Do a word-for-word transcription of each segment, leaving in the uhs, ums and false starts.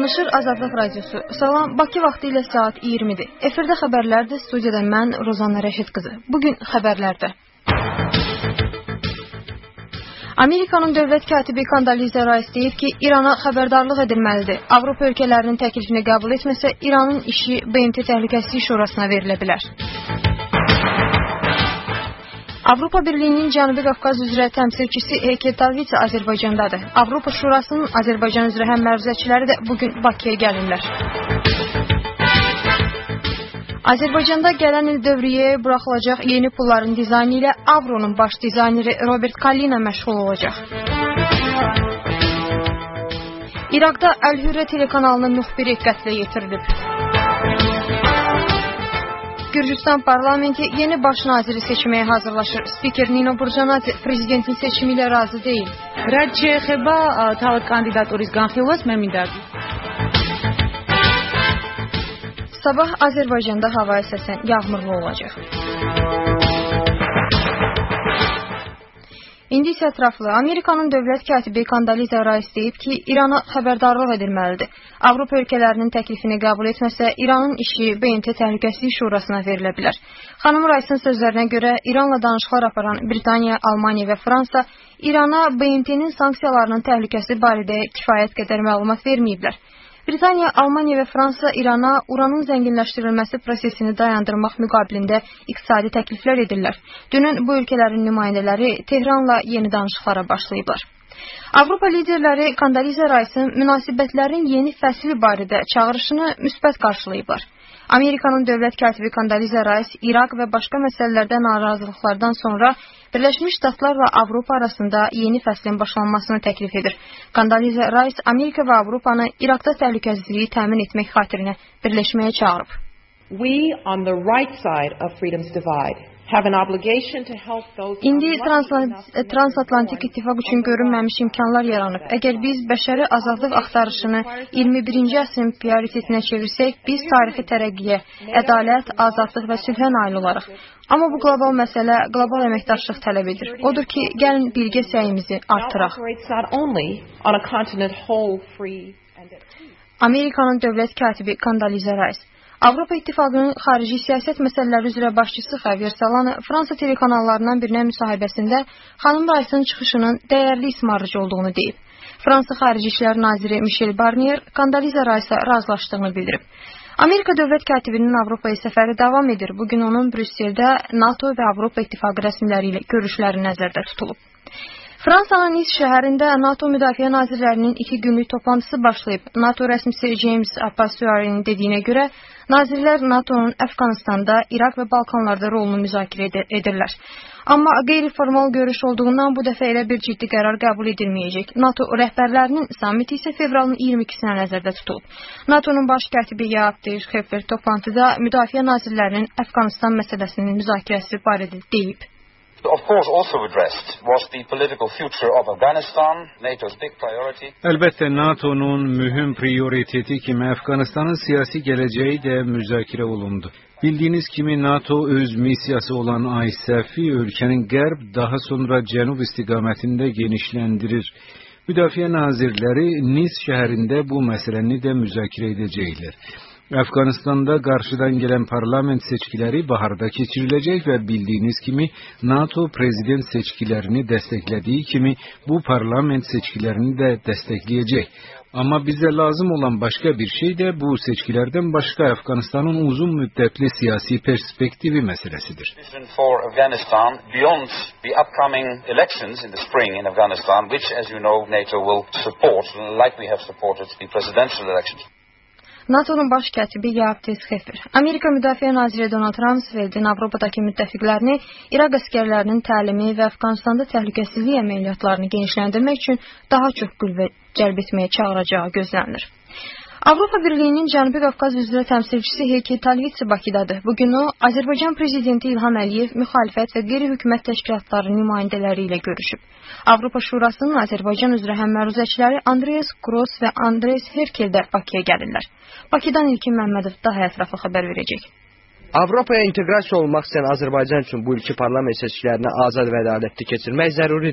Danışır Azadlıq Radiosu. Salam, Bakı vaxtı ilə saat iyirmidir. Efirdə xəbərlərdir, studiyada mən Rozanna Rəşid qızı. Bugün xəbərlərdə. Amerikanın dövlət katibi Kondoliza Rice deyib ki, İrana xəbərdarlıq edilməlidir. Avropa ölkələrinin təklifini qəbul etməsə, İranın işi B M T Təhlükəsizlik Şurasına verilə bilər. Avropa Birliyinin Cənubi Qafqaz üzrə təmsilçisi Hekel Talvitsa Azərbaycandadır. Avropa Şurasının Azərbaycan üzrə həmməruzəçiləri də bugün Bakıya gəlirlər. Azərbaycanda gələn il dövriyyəyə buraxılacaq yeni pulların dizaynı ilə Avronun baş dizayneri Robert Kalina məşğul olacaq. İraqda Əl-Hürrə telekanalının müxbiri qətlə yetirilib. Gürcüstan parlamenti yeni baş naziri seçməyə hazırlaşır. Spiker Nino Burjanadze prezidentin seçimi ilə razı deyil. Rad შეეხება თავად კანდიდატურის განხილვას მე მინდა. Sabah Azərbaycanda hava əsasən yağmurlu olacaq. İndi isə ətraflı. Amerikanın dövlət katibi Kondoliza Rice deyib ki, İrana xəbərdarlıq edilməlidir. Avropa ölkələrinin təklifini qəbul etməsə, İranın işi B M T Təhlükəsizlik Şurasına verilə bilər. Xanım Rice'ın sözlərinə görə İranla danışıqlar aparan Britaniya, Almaniya və Fransa İrana B M T'nin sanksiyalarının təhlükəsi barədə kifayət qədər məlumat verməyiblər. Britaniya, Almaniya və Fransa İrana uranın zənginləşdirilməsi prosesini dayandırmaq müqabilində iqtisadi təkliflər edirlər. Dünün bu ölkələrin nümayəndələri Tehranla yeni danışıqlara başlayıblar. Avropa liderləri Kondoliza Rice'ın münasibətlərin yeni fəsli barədə çağırışını müsbət qarşılayıblar. Amerikanın dövlət katibi Kondoliza Rice İraq və başqa məsələlərdə narazılıqlardan sonra Birləşmiş Ştatlarla Avropa arasında yeni fəslin başlanmasını təklif edir. Kondoliza Rice Amerika və Avropanı İraqda təhlükəsizliyi təmin etmək xatirinə birləşməyə çağırıb. We on the right side of freedom's divide have an obligation to help those. İndi transatlantik ittifaq üçün görünməmiş imkanlar yaranıb. Əgər biz bəşəri azadlıq axtarışını iyirmi birinci əsrin prioritetinə çevirsək, biz tarixi tərəqqiyə, ədalət, azadlıq və sülhə nail olarıq. Amma bu qlobal məsələ qlobal əməkdaşlıq tələb edir. Odur ki, gəlin birgə səyimizi artıraq. Amerikanın dövlət katibi Kondoliza Rice. Avropa İttifaqının xarici siyasət məsələləri üzrə başçısı Javier Solana Fransa telekanallarından birinə müsahibəsində xanım Rice'ın çıxışının dəyərli ismarıcı olduğunu deyib. Fransa Xarici İşlər Naziri Michel Barnier Kondoliza Rice'a razılaşdığını bildirib. Amerika dövlət katibinin Avropaya səfəri davam edir. Bugün onun Brüsseldə NATO və Avropa İttifaqı rəsmiləri ilə görüşləri nəzərdə tutulub. Fransanın Nice şəhərində NATO müdafiə nazirlərinin iki günlük toplantısı başlayıb. NATO rəsmisi James Apasuar'ın dediyinə görə, nazirlər NATO'nun Əfqanistanda, İraq və Balkanlarda rolunu müzakirə edirlər. Amma qeyri-formal görüş olduğundan bu dəfə elə bir ciddi qərar qəbul edilməyəcək. NATO rəhbərlərinin samiti isə fevralın iyirmi ikisinə nəzərdə tutulub. NATO'nun baş katibi Jaap de Scheffer toplantıda müdafiə nazirlərinin Əfqanistan məsələsinin müzakirəsi barədə deyib. Of course, also addressed was the political future of Afghanistan, NATO's big priority. Əlbəttə, NATO'nun mühüm prioriteti kimi Əfqanistanın siyasi gələcəyi də müzakirə olundu. Bildiyiniz kimi NATO öz missiyası olan I S Af'i ölkənin qərb, daha sonra cənub istiqamətində genişləndirir. Müdafiə nazirləri Nice şəhərində bu məsələni də müzakirə edəcəklər. Əfqanistanda qarşıdan gələn parlament seçkiləri baharda keçiriləcək və bildiyiniz kimi NATO prezident seçkilərini dəstəklədiyi kimi bu parlament seçkilərini də dəstəkləyəcək. Amma bizə lazım olan başqa bir şey də bu seçkilərdən başqa Əfqanistanın uzun müddətli siyasi perspektivi məsələsidir. For Afghanistan beyond the upcoming elections in the spring in Afghanistan, which as you know NATO will support, like we have supported the presidential elections. NATO'nun baş katibi Jaap de Scheffer, Amerika Müdafiə Naziri Donald Rumsfeldin Avropadakı müttəfiqlərini İraq əsgərlərinin təlimi və Əfqanistanda təhlükəsizlik əməliyyatlarını genişləndirmək üçün daha çox qüvvə cəlb etməyə çağıracağı gözlənilir. Avropa Birliyinin Cənubi Qafqaz üzrə təmsilçisi Hekel Talvitsa Bakıdadır. Bugün o, Azərbaycan prezidenti İlham Əliyev, müxalifət və qeyri-hökumət təşkilatları nümayəndələri ilə görüşüb. Avropa Şurasının Azərbaycan üzrə həmməruzəçiləri Andreas Gross və Andres Herkel də Bakıya gəlirlər. Bakıdan İlkin Məmmədov daha ətraflı xəbər verəcək. Avropaya inteqrasiya olmaq istəyən Azərbaycan üçün bu ilki parlament seçkilərini azad və ədalətli keçirmək zəruridir.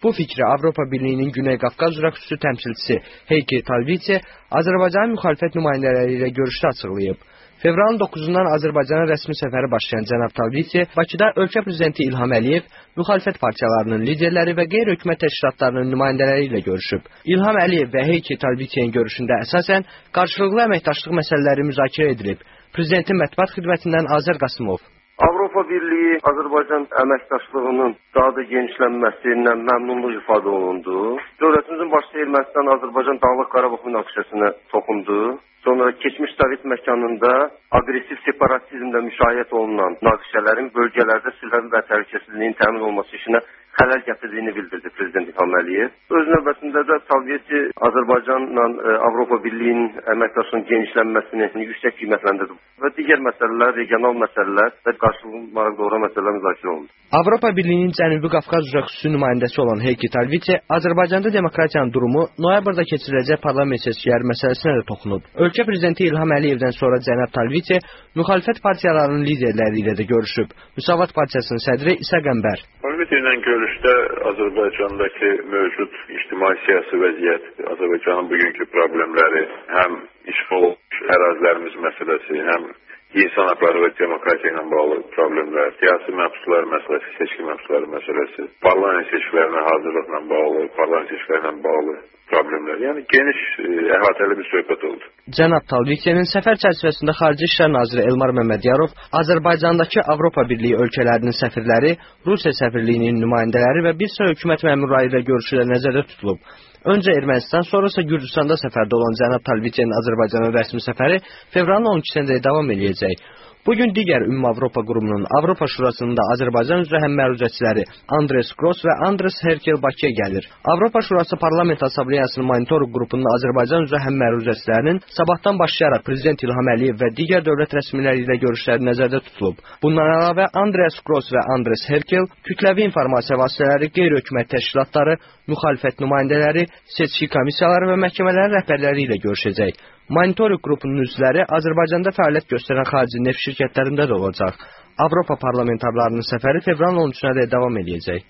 Bu fikri Avropa Birliyinin Güney Qafqaz üzrə xüsusi təmsilçisi Heiki Talviçe Azərbaycanın müxalifət nümayəndələri ilə görüşdə açıqlayıb. Fevralın doqquzundan Azərbaycana rəsmi səfəri başlayan cənab Talviçe Bakıda ölkə prezidenti İlham Əliyev, müxalifət partiyalarının liderləri və qeyri-hökumət təşkilatlarının nümayəndələri ilə görüşüb. İlham Əliyev və Heiki Talviçe'nin görüşündə əsasən qarşılıqlı əməkdaşlıq məsələləri müzakirə edilib. Prezidentin mətbuat xidmətindən Azər Qasımov. Avropa Birliyi Azərbaycan əməkdaşlığının daha da genişlənməsindən məmnunluq ifadə olundu. Dövlətimizin başçısı Ermənistan Azərbaycan Dağlıq Qarabağ münaqişəsinə toxundu. Sonra keçmiş Sovet məkanında aqressiv separatizmdə müşahidə olunan münaqişələrin bölgələrdə sülh və təhlükəsizliyin təmin olması işinə xələl gətirdiyini bildirdi Prezident İlham Əliyev. Öz növbəsində də Talviçe Azərbaycanla Avropa Birliyinin əməkdaşlığının genişlənməsini yüksək qiymətləndirdi və digər məsələlər, regional məsələlər və qarşılıqlı maraq doğuran məsələlər müzakirə olundu. Avropa Birliyinin Cənubi Qafqaz üzrə xüsusi nümayəndəsi olan Heiki Talviçe Azərbaycanda demokratiyanın durumu noyabrda keçiriləcək parlament seçkiləri məsələsinə də toxunub. Ölkə prezidenti İlham Əliyevdən sonra cənab Talviçe müxalifət partiyalarının liderləri ilə də görüşüb. Müsavat partiyasının sədri İsa Qəmbər. Talviçe ilə görüşdə Azərbaycandakı mövcud ictimai-siyasi vəziyyət, Azərbaycanın bugünkü problemləri, həm işğal ərazilərimiz məsələsi, həm insan haqları və demokratiya ilə bağlı problemlər, siyasi məhbuslar məsələsi, seçki məhbusları məsələsi, parlament seçkilərinə hazırlıqla bağlı, parlament seçkilərinə bağlı problemlər. Yəni geniş e, əhatəli bir söhbət oldu. Cənab Talviçe'nin səfər çərçivəsində Xarici İşlər Naziri Elmar Məmmədiyarov Azərbaycandakı Avropa Birliyi ölkələrinin səfirləri, Rusiya səfirliyinin nümayəndələri və bir sıra hökumət məmurları ilə görüşülə nəzərdə tutulub. Öncə Ermənistan, sonrası Gürcüstanda səfərdə olan cənab Talviçe'nin Azərbaycana rəsmi səfəri fevralın on ikisində davam edəcək. Bugün digər Ümumi Avropa qrupunun Avropa Şurasının da Azərbaycan üzrə həmməruzəçiləri Andres Gross və Andres Herkel Bakıya gəlir. Avropa Şurası Parlament Assambleyasının monitorinq qrupunun Azərbaycan üzrə həmməruzəçilərinin sabahdan başlayaraq Prezident İlham Əliyev və digər dövlət rəsmiləri ilə görüşləri nəzərdə tutulub. Bundan əlavə Andres Gross və Andres Herkel kütləvi informasiya vasitələri, qeyri-hökumət təşkilatları, müxalifət nümayəndələri, seçki komissiyaları və məhkəmələrin rəhbərləri ilə görüşəcək. Monitorinq qrupunun üzvləri Azərbaycanda fəaliyyət göstərən xarici neft şirkətlərində də olacaq. Avropa parlamentarlarının səfəri fevralın on üçünə də davam edəcək.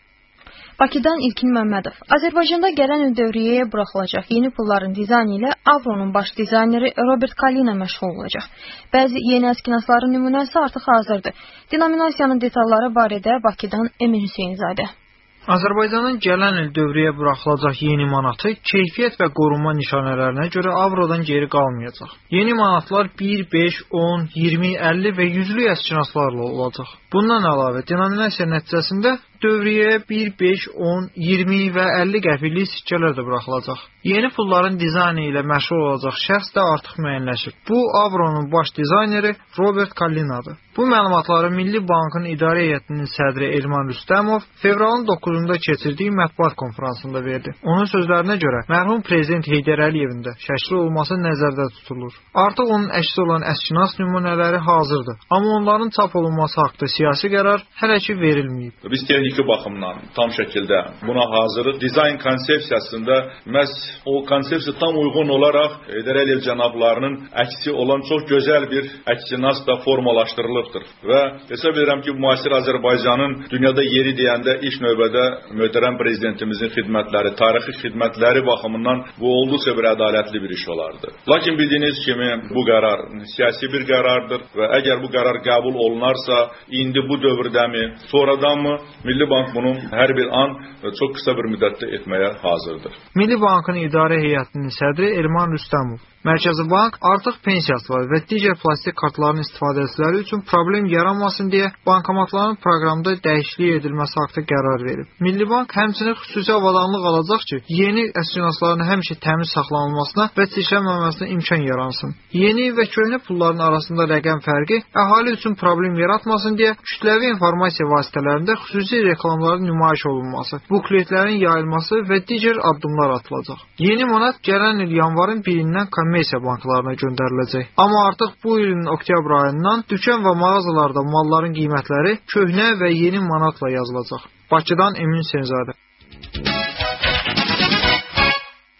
Bakıdan İlkin Məmmədov. Azərbaycanda gələn il dövriyyəyə buraxılacaq yeni pulların dizaynı ilə Avronun baş dizayneri Robert Kalina məşğul olacaq. Bəzi yeni əskinasların nümunəsi artıq hazırdır. Denominasiyanın detalları barədə Bakıdan Emin Hüseynzadə. Azərbaycanın gələn il dövrəyə buraxılacaq yeni manatı keyfiyyət və qorunma nişanələrinə görə avrodan geri qalmayacaq. Yeni manatlar bir, beş, on, iyirmi, əlli və yüzlük əskinaslarla olacaq. Bundan əlavə denominasiya nəticəsində dövrəyə bir, beş, on, iyirmi və əlli qəpiklik sikkələr də buraxılacaq. Yeni pulların dizaynı ilə məşğul olacaq şəxs də artıq müəyyənləşib. Bu, Avronun baş dizayneri Robert Kalinadır. Bu məlumatları Milli Bankın İdarə Heyətinin sədri Elman Rüstəmov fevralın doqquzunda keçirdiyi mətbuat konfransında verdi. Onun sözlərinə görə, mərhum Prezident Heydər Əliyevin də şəkli olması nəzərdə tutulur. Artıq onun əksi olan əskinas nümunələri hazırdır. Amma onların çap olunması haqqında siyasi qərar hələ ki verilməyib. Biz texniki baxımdan tam şəkildə buna hazırıq. Dizayn konsepsiyasında məhz o konsepsiya tam uyğun olaraq Heydər Əliyev cənablarının əksi olan çox gözəl bir əksinas da formalaşdırılıbdır. Və hesab edirəm ki, müasir Azərbaycanın dünyada yeri deyəndə ilk növbədə möhtərəm prezidentimizin xidmətləri, tarixi xidmətləri baxımından bu olduqca bir ədalətli bir iş olardı. Lakin bildiyiniz kimi bu qərar siyasi bir qərardır və əgər bu qərar qəbul olunarsa, indi bu dövrdəmi, sonradanmı Milli Bank bunu hər bir an və çox qısa bir müddətdə etməyə hazırdır. Milli Bankın İdarə Heyətinin sədri Elman Rüstəmov. Mərkəzi Bank artıq pensiyaçılar və digər plastik kartların istifadəçiləri üçün problem yaranmasın deyə bankomatların proqramda dəyişiklik edilməsi haqqında qərar verib. Milli Bank həmçinin xüsusi avadanlıq alacaq ki, yeni əskinasların həmişə təmiz saxlanılmasına və çirklənməməsinə imkan yaransın. Yeni və köhnə pulların arasında rəqəm fərqi əhali üçün problem yaratmasın deyə kütləvi informasiya vasitələrində xüsusi reklamların nümayiş olunması, bukletlərin yayılması və digər addımlar atılacaq. Yeni manat gələn il yanvarın birindən kommersiya banklarına göndəriləcək. Amma artıq bu ilin oktyabr ayından dükan və mağazalarda malların qiymətləri köhnə və yeni manatla yazılacaq. Bakıdan Emin Hüseynzadə.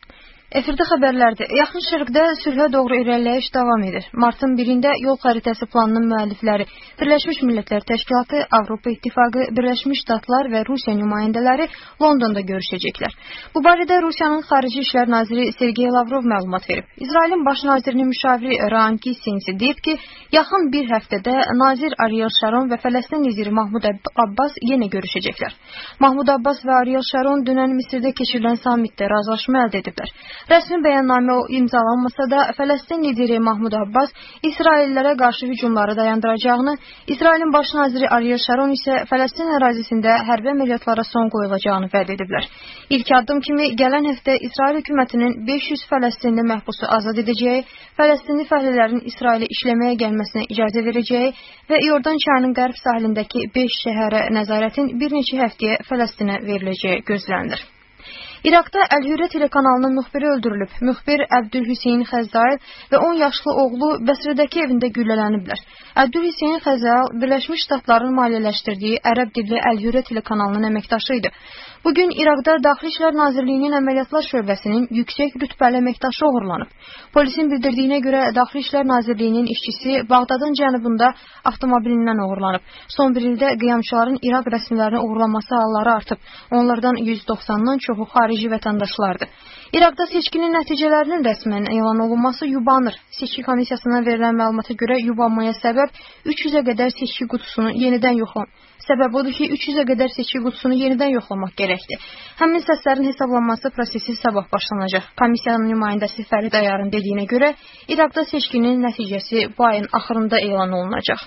Efirdə xəbərlərdir. Yaxın Şərqdə sülhə doğru irəliləyiş davam edir. Martın birində yol xəritəsi planının müəllifləri Birləşmiş Millətlər Təşkilatı, Avropa İttifaqı, Birləşmiş Ştatlar və Rusiya nümayəndələri Londonda görüşəcəklər. Bu barədə Rusiyanın Xarici İşlər naziri Sergey Lavrov məlumat verib. İsrailin baş nazirinin müşaviri Ran Kissinsi deyib ki, yaxın bir həftədə nazir Ariel Sharon və Fələstin lideri Mahmud Abbas yenə görüşəcəklər. Mahmud Abbas və Ariel Sharon dünən Misirdə keçirilən sammitdə razılaşma əldə ediblər. Rəsmi bəyannamə imzalanmasa da, Fələstin lideri Mahmud Abbas İsraillərə qarşı hücumları dayandıracağını, İsrailin baş naziri Ariel Sharon isə Fələstin ərazisində hərbi əməliyyatlara son qoyulacağını vəd ediblər. İlk addım kimi gələn həftə İsrail hökumətinin beş yüz Fələstinli məhbusu azad edəcəyi, Fələstinli fəhlələrin İsrailə işləməyə gəlməsinə icazə verəcəyi və Yordan çayının qərb sahilindəki beş şəhərə nəzarətin bir neçə həftəyə Fələstinə veriləcəyi gözlənilir. İraqda Əl-Hürriyyə telekanalının müxbiri öldürülüb. Müxbir Əbdülhüseyn Xəzzail və on yaşlı oğlu Bəsrədəki evində güllələniblər. Əbdülhüseyn Xəzzail Birləşmiş Ştatların maliyyələşdirdiyi ərəb dilli Əl-Hürriyyə telekanalının əməkdaşı idi. Bugün İraqda Daxili İşlər Nazirliyinin əməliyyatlar şöbəsinin yüksək rütbəli əməkdaşı oğurlanıb. Polisin bildirdiyinə görə Daxili İşlər Nazirliyinin işçisi Bağdadın cənubunda avtomobilindən oğurlanıb. Son bir ildə qiyamçıların İraq rəsmilərini oğurlaması halları artıb. Onlardan yüz doxsandan çoxu xarici vətəndaşlardır. İraqda seçkinin nəticələrinin rəsmən elan olunması yubanır. Seçki komissiyasına verilən məlumata görə yubanmaya səbəb üç yüzə qədər seçki qutusunu yenidən yoxlamaq. Səbəb odur ki, üç yüzə qədər seçki qutusunu yenidən yoxlamaq gərəkdir. Həmin səslərin hesablanması prosesi sabah başlanacaq. Komissiyanın nümayəndəsi Fərid Ayarın dediyinə görə, İraqda seçkinin nəticəsi bu ayın axırında elan olunacaq.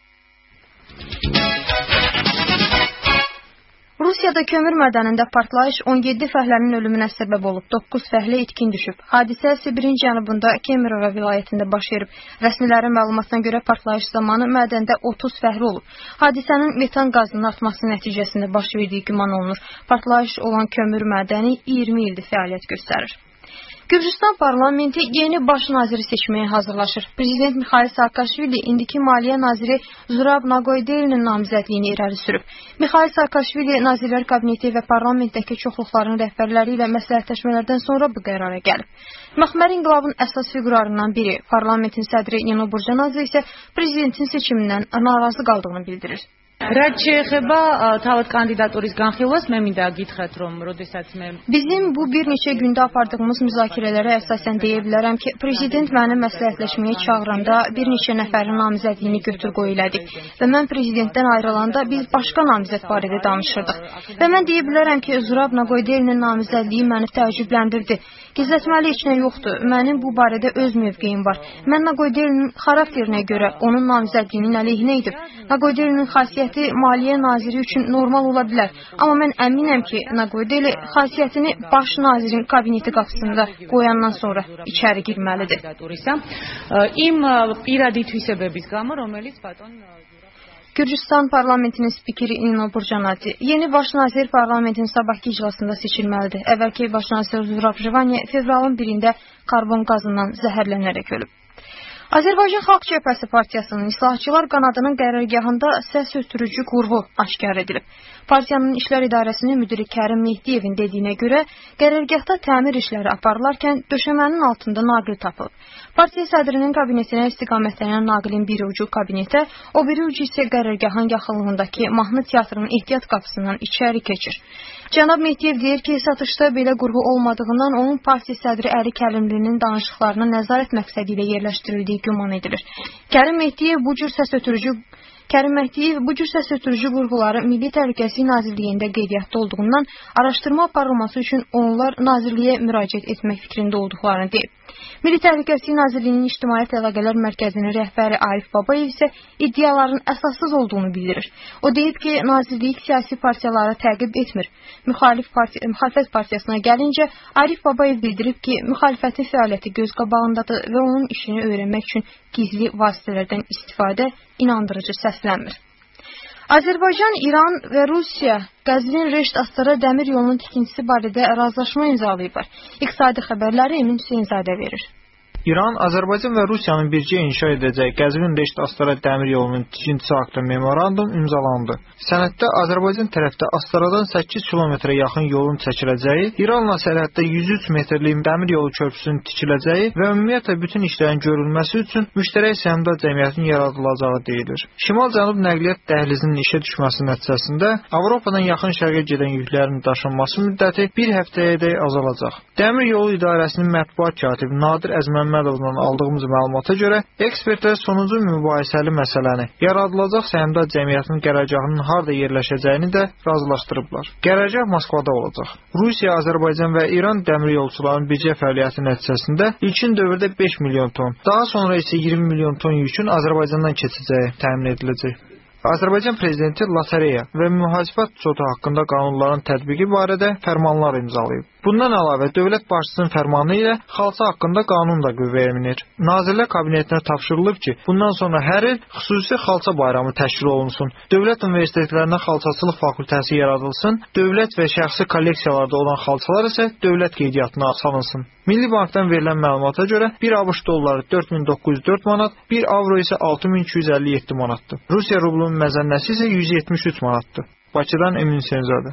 Rusiyada kömür mədənində partlayış on yeddi fəhlənin ölümünə səbəb olub, doqquz fəhlə itkin düşüb. Hadisə Sibirin cənubunda Kemerovo vilayətində baş verib. Rəsmilərin məlumatına görə partlayış zamanı mədəndə otuz fəhlə olub. Hadisənin metan qazının artması nəticəsində baş verdiyi güman olunur. Partlayış olan kömür mədəni iyirmi ildir fəaliyyət göstərir. Gürcüstan parlamenti yeni baş naziri seçməyə hazırlaşır. Prezident Mikhail Saakashvili indiki maliyyə naziri Zurab Nagoydelinin namizədliyini irəli sürüb. Mikhail Saakashvili Nazirlər Kabineti və parlamentdəki çoxluqların rəhbərləri ilə məsləhətləşmələrdən sonra bu qərara gəlib. Məxməri inqilabın əsas figurlarından biri, parlamentin sədri Nino Burjanadze isə prezidentin seçimindən narazı qaldığını bildirir. რაც შეეხება თავად კანდიდატურის განხილვას, მე მინდა გითხრათ, რომ როდესაც მე Bizim bu bir neçə gündə apardığımız müzakirələrə əsasən deyə bilərəm ki, prezident məni məsləhətləşməyə çağıranda bir neçə nəfərin namizədliyini götür-qoy elədik və mən prezidentdən ayrılanda biz başqa namizəd barədə danışırdıq. Və mən deyə bilərəm ki, Zurab Nagoydelinin namizədliyi məni təəccübləndirdi. Gizlətməli heç nə yoxdur. Mənim bu barədə öz mövqeyim var. Mən Nagoydelinin xarakterinə görə onun namizədliyinin əleyhinə idim. Nagoydelinin xasiyyəti maliyyə naziri üçün normal ola bilər. Amma mən əminəm ki, Nagoydeli xasiyyətini baş nazirin kabineti qapısında qoyandan sonra içəri girməlidir. იმ პირადი თვისებების გამო, რომელიც ბატონ Gürcüstan parlamentinin spikeri Nino Burjanadze yeni baş nazir parlamentin sabahki iclasında seçilməlidir. Əvvəlki baş nazir Zurab Jvaniya fevralın birində karbon qazından zəhərlənərək ölüb. Azərbaycan Xalq Cəbhəsi Partiyasının İslahatçılar qanadının qərargahında səs ötürücü qurğu aşkar edilib. Partiyanın İşlər İdarəsinin müdiri Kərim Mehdiyevin dediyinə görə, qərargahda təmir işləri aparılarkən döşəmənin altında naqil tapılıb. Partiya sədrinin kabinetinə istiqamətlənən naqilin bir ucu kabinetə, o biri ucu isə qərargahın yaxınlığındakı mahnı teatrının ehtiyat qapısından içəri keçir. Cənab Mehdiyev deyir ki, satışda belə qurğu olmadığından onun partiya sədri Əli Kərimlinin danışıqlarına nəzarət məqsədi ilə yerləşdirildiyi güman edilir. Kərim Mehdiyev bu cür səs ötürücü Kərim Mehdiyev bu cür səs ötürücü qurğuları Milli Təhlükəsizlik Nazirliyində qeydiyyatda olduğundan araşdırma aparılması üçün onlar Nazirliyə müraciət etmək fikrində olduqlarını deyib. Milli Təhlükəsizlik Nazirliyinin İctimaiyyət Əlaqələr Mərkəzinin rəhbəri Arif Babayev isə iddiaların əsassız olduğunu bildirir. O deyib ki, Nazirlik siyasi partiyaları təqib etmir. Müxalif partiya, müxalifət partiyasına gəlincə, Arif Babayev bildirib ki, müxalifətin fəaliyyəti göz qabağındadır və onun işini öyrənmək üçün gizli vasitələrdən istifadə inandırıcı səslənmir. Azərbaycan, İran və Rusiya Qəzvin Reşt-Astara dəmir yolunun tikintisi barədə razılaşma imzalayıblar. İqtisadi xəbərləri Emin Hüseynzadə verir. İran, Azərbaycan və Rusiyanın bircə inşa edəcəyi Qəzvin-Reşd-Astara dəmir yolunun tikintisi haqqında memorandum imzalandı. Sənəddə Azərbaycan tərəfdə Astaradan səkkiz kilometrə yaxın yolun çəkiləcəyi, İranla sərhəddə yüz üç metrlik dəmir yolu körpüsünün tikiləcəyi və ümumiyyətlə bütün işlərin görülməsi üçün müştərək səhmdar cəmiyyətin yaradılacağı deyilir. Şimal-Cənub nəqliyyat dəhlizinin işə düşməsi nəticəsində Avropadan yaxın şərqə gedən yüklərin daşınması müddəti bir həftəyədək azalacaq. Dəmir yolu idarəsinin mətbuat katibi Nadir Əzməmmədovdan aldığımız məlumata görə, ekspertlər sonuncu mübahisəli məsələni, yaradılacaq səhmdar cəmiyyətinin qərargahının harda yerləşəcəyini də razılaşdırıblar. Qərargah Moskvada olacaq. Rusiya, Azərbaycan və İran dəmir yolçularının birgə fəaliyyəti nəticəsində ilkin dövrdə beş milyon ton, daha sonra isə iyirmi milyon ton yükün Azərbaycandan keçəcəyi təmin ediləcək. Azərbaycan prezidenti lotereya və mühasibət sotu haqqında qanunların tətbiqi barədə fərmanlar imzalayıb. Bundan əlavə, dövlət başçısının fərmanı ilə xalça haqqında qanun da qüvvəyə minir. Nazirlər Kabinetinə tapşırılıb ki, bundan sonra hər il xüsusi xalça bayramı təşkil olunsun, dövlət universitetlərində xalçaçılıq fakültəsi yaradılsın, dövlət və şəxsi kolleksiyalarda olan xalçalar isə dövlət qeydiyyatına salınsın. Milli Bankdan verilən məlumata görə bir ABŞ dolları dörd min doqquz yüz dörd manat, bir avro isə altı min iki yüz əlli yeddi manatdır. Rusiya rublunun məzənnəsi isə yüz yetmiş üç manatdır. Bakıdan Emin Hüseynzadə.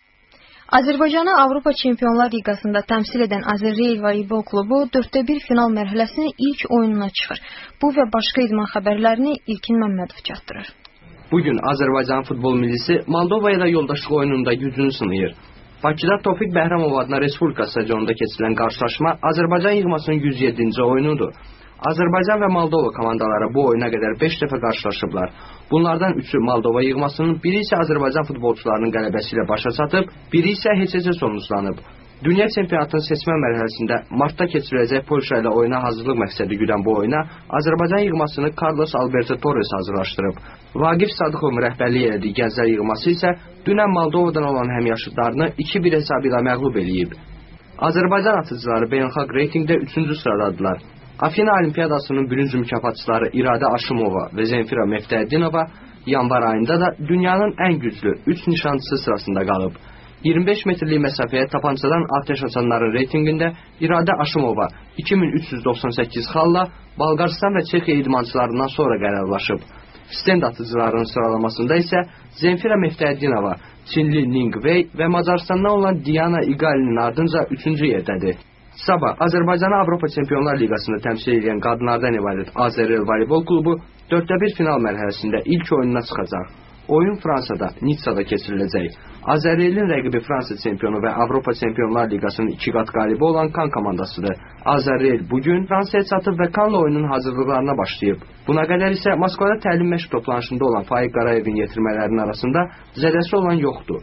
Azərbaycanı Avropa Çempionlar Liqasında təmsil edən Azərreyl voleybol klubu dörddə bir final mərhələsinin ilk oyununa çıxır. Bu və başqa idman xəbərlərini İlkin Məmmədov çatdırır. Bugün Azərbaycan futbol millisi Moldova ilə yoldaşlıq oyununda gücünü sınayır. Bakıda Tofiq Bəhramov adına Respublika stadionunda keçirilən qarşılaşma Azərbaycan yığmasının yüz yeddinci oyunudur. Azərbaycan və Moldova komandaları bu oyuna qədər beş dəfə qarşılaşıblar. Bunlardan üçü Moldova yığmasının, biri isə Azərbaycan futbolçularının qələbəsi ilə başa çatıb, biri isə heç-heçə sonuçlanıb. Dünya çempionatının seçmə mərhələsində martda keçiriləcək Polşa ilə oyuna hazırlıq məqsədi güdən bu oyuna Azərbaycan yığmasını Carlos Alberto Torres hazırlaşdırıb. Vaqif Sadıqovun rəhbərlik elədiyi gənclər yığması isə dünən Moldovadan olan həmyaşıdlarını iki bir hesabı ilə məğlub eləyib. Azərbaycan atıcıları beynəlxalq reytingdə üçüncü sıradadırlar. Afina Olimpiyadasının bürünc mükafatçıları İradə Aşımova və Zenfira Meftəddinova yanvar ayında da dünyanın ən güclü üç nişançısı sırasında qalıb. iyirmi beş metrlik məsafəyə tapançadan atəş açanların reytingində İradə Aşımova iki min üç yüz doxsan səkkiz xalla Balqaristan və Çexiya idmançılarından sonra qərarlaşıb. Stend atıcılarının sıralamasında isə Zenfira Meftəddinova, Çinli Ning Wei və Macaristandan olan Diana İqalinin ardınca üçüncü yerdədir. Sabah Azərbaycanı Avropa Çempionlar Liqasında təmsil edən qadınlardan ibarət Azərreyl voleybol klubu dörddə bir final mərhələsində ilk oyununa çıxacaq. Oyun Fransada, Nitsada keçiriləcək. Azərreylin rəqibi Fransa çempionu və Avropa Çempionlar Liqasının iki qat qalibi olan Kan komandasıdır. Azərreyl bugün Fransaya çatıb və Kanla oyunun hazırlıqlarına başlayıb. Buna qədər isə Moskvada təlim məşq toplanışında olan Faiq Qarayevin yetirmələrinin arasında zədəsi olan yoxdur.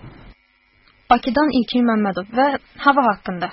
Bakıdan İlkin Məmmədov və hava haqqında.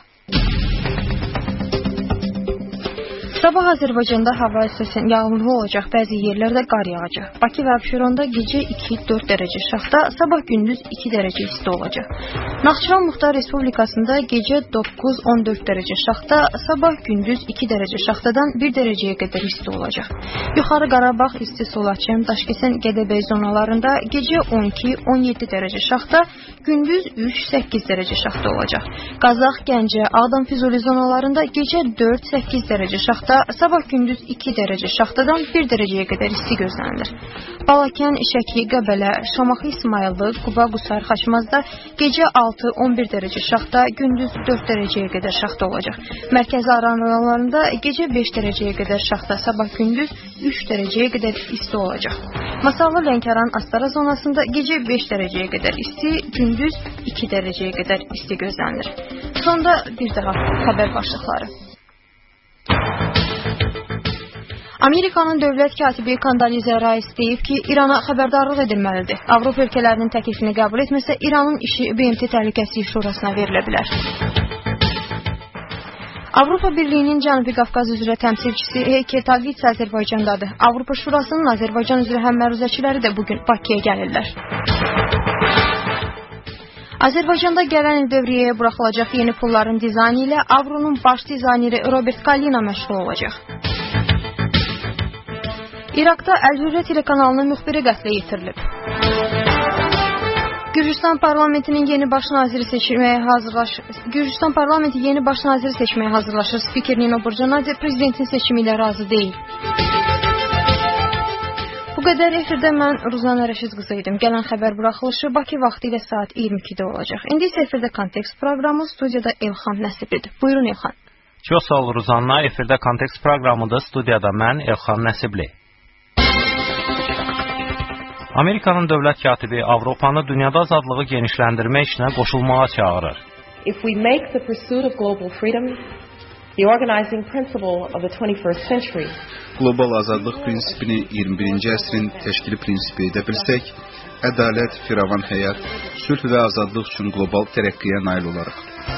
Sabah Azərbaycanda hava əsasən yağmurlu olacaq, bəzi yerlərdə qar yağacaq. Bakı və Abşeronda gecə iki dörd dərəcə şaxta, sabah gündüz iki dərəcə isti olacaq. Naxçıvan Muxtar Respublikasında gecə doqquz on dörd dərəcə şaxta, sabah gündüz iki dərəcə şaxtadan bir dərəcəyə qədər isti olacaq. Yuxarı Qarabağ, İsti Solaçın, Daşkəsən, Gədəbəy zonalarında gecə on iki on yeddi dərəcə şaxta, gündüz üç səkkiz dərəcə şaxta olacaq. Qazax, Gəncə, Ağdam, Füzuli zonalarında gecə dörd səkkiz dərəcə şaxta, sabah gündüz iki dərəcə şaxtadan bir dərəcəyə qədər isti gözlənilir. Balakən, Şəki, Qəbələ, Şamaxı, İsmayıllı, Quba, Qusar, Xaçmazda gecə altı on bir dərəcə şaxta, gündüz dörd dərəcəyə qədər şaxta olacaq. Mərkəzi Aran rayonlarında gecə beş dərəcəyə qədər şaxta, sabah gündüz üç dərəcəyə qədər isti olacaq. Masallı, Lənkəran, Astara zonasında gecə beş dərəcəyə qədər isti, gündüz iki dərəcəyə qədər isti gözlənilir. Sonda bir daha xəbər başlıqları. Amerikanın dövlət katibi Kondoliza Rice deyib ki, İrana xəbərdarlıq edilməlidir. Avropa ölkələrinin təklifini qəbul etməsə, İranın işi B M T Təhlükəsizlik Şurasına verilə bilər. Avropa Birliyinin Cənubi Qafqaz üzrə təmsilçisi Heykir Tağits Azərbaycandadır. Avropa Şurasının Azərbaycan üzrə həmməruzəçiləri də bugün Bakıya gəlirlər. Azərbaycanda gələn il dövriyyəyə buraxılacaq yeni pulların dizaynı ilə Avronun baş dizayneri Robert Kalina məşğul olacaq. İraqda Əl-Hürriyyə telekanalının müxbiri qətlə yetirilib. Gürcüstan parlamentinin yeni baş naziri seçilməyə hazırlaşır. Gürcüstan parlamenti yeni baş naziri seçməyə hazırlaşır. Spiker Nino Burjanadze prezidentin seçimi ilə razı deyil. Bu qədər efirdə mən Ruzanə Rəşid qızı idim. Gələn xəbər buraxılışı Bakı vaxtı ilə saat iyirmi ikidə olacaq. İndi isə efirdə kontekst proqramı, studiyada Elxan Nəsiblidir. Buyurun Elxan. Çox sağ ol Ruzanna. Efirdə kontekst proqramıdır. Studiyada mən Elxan Nəsibli. Amerikanın dövlət katibi Avropanı dünyada azadlığı genişləndirmə işinə qoşulmağa çağırır. If we make the pursuit of global freedom the organizing principle of the twenty-first century. Qlobal azadlıq prinsipini iyirmi birinci əsrin təşkili prinsipi edə bilsək, ədalət, firavan həyat, sülh və azadlıq üçün qlobal tərəqqiyə nail olarıq.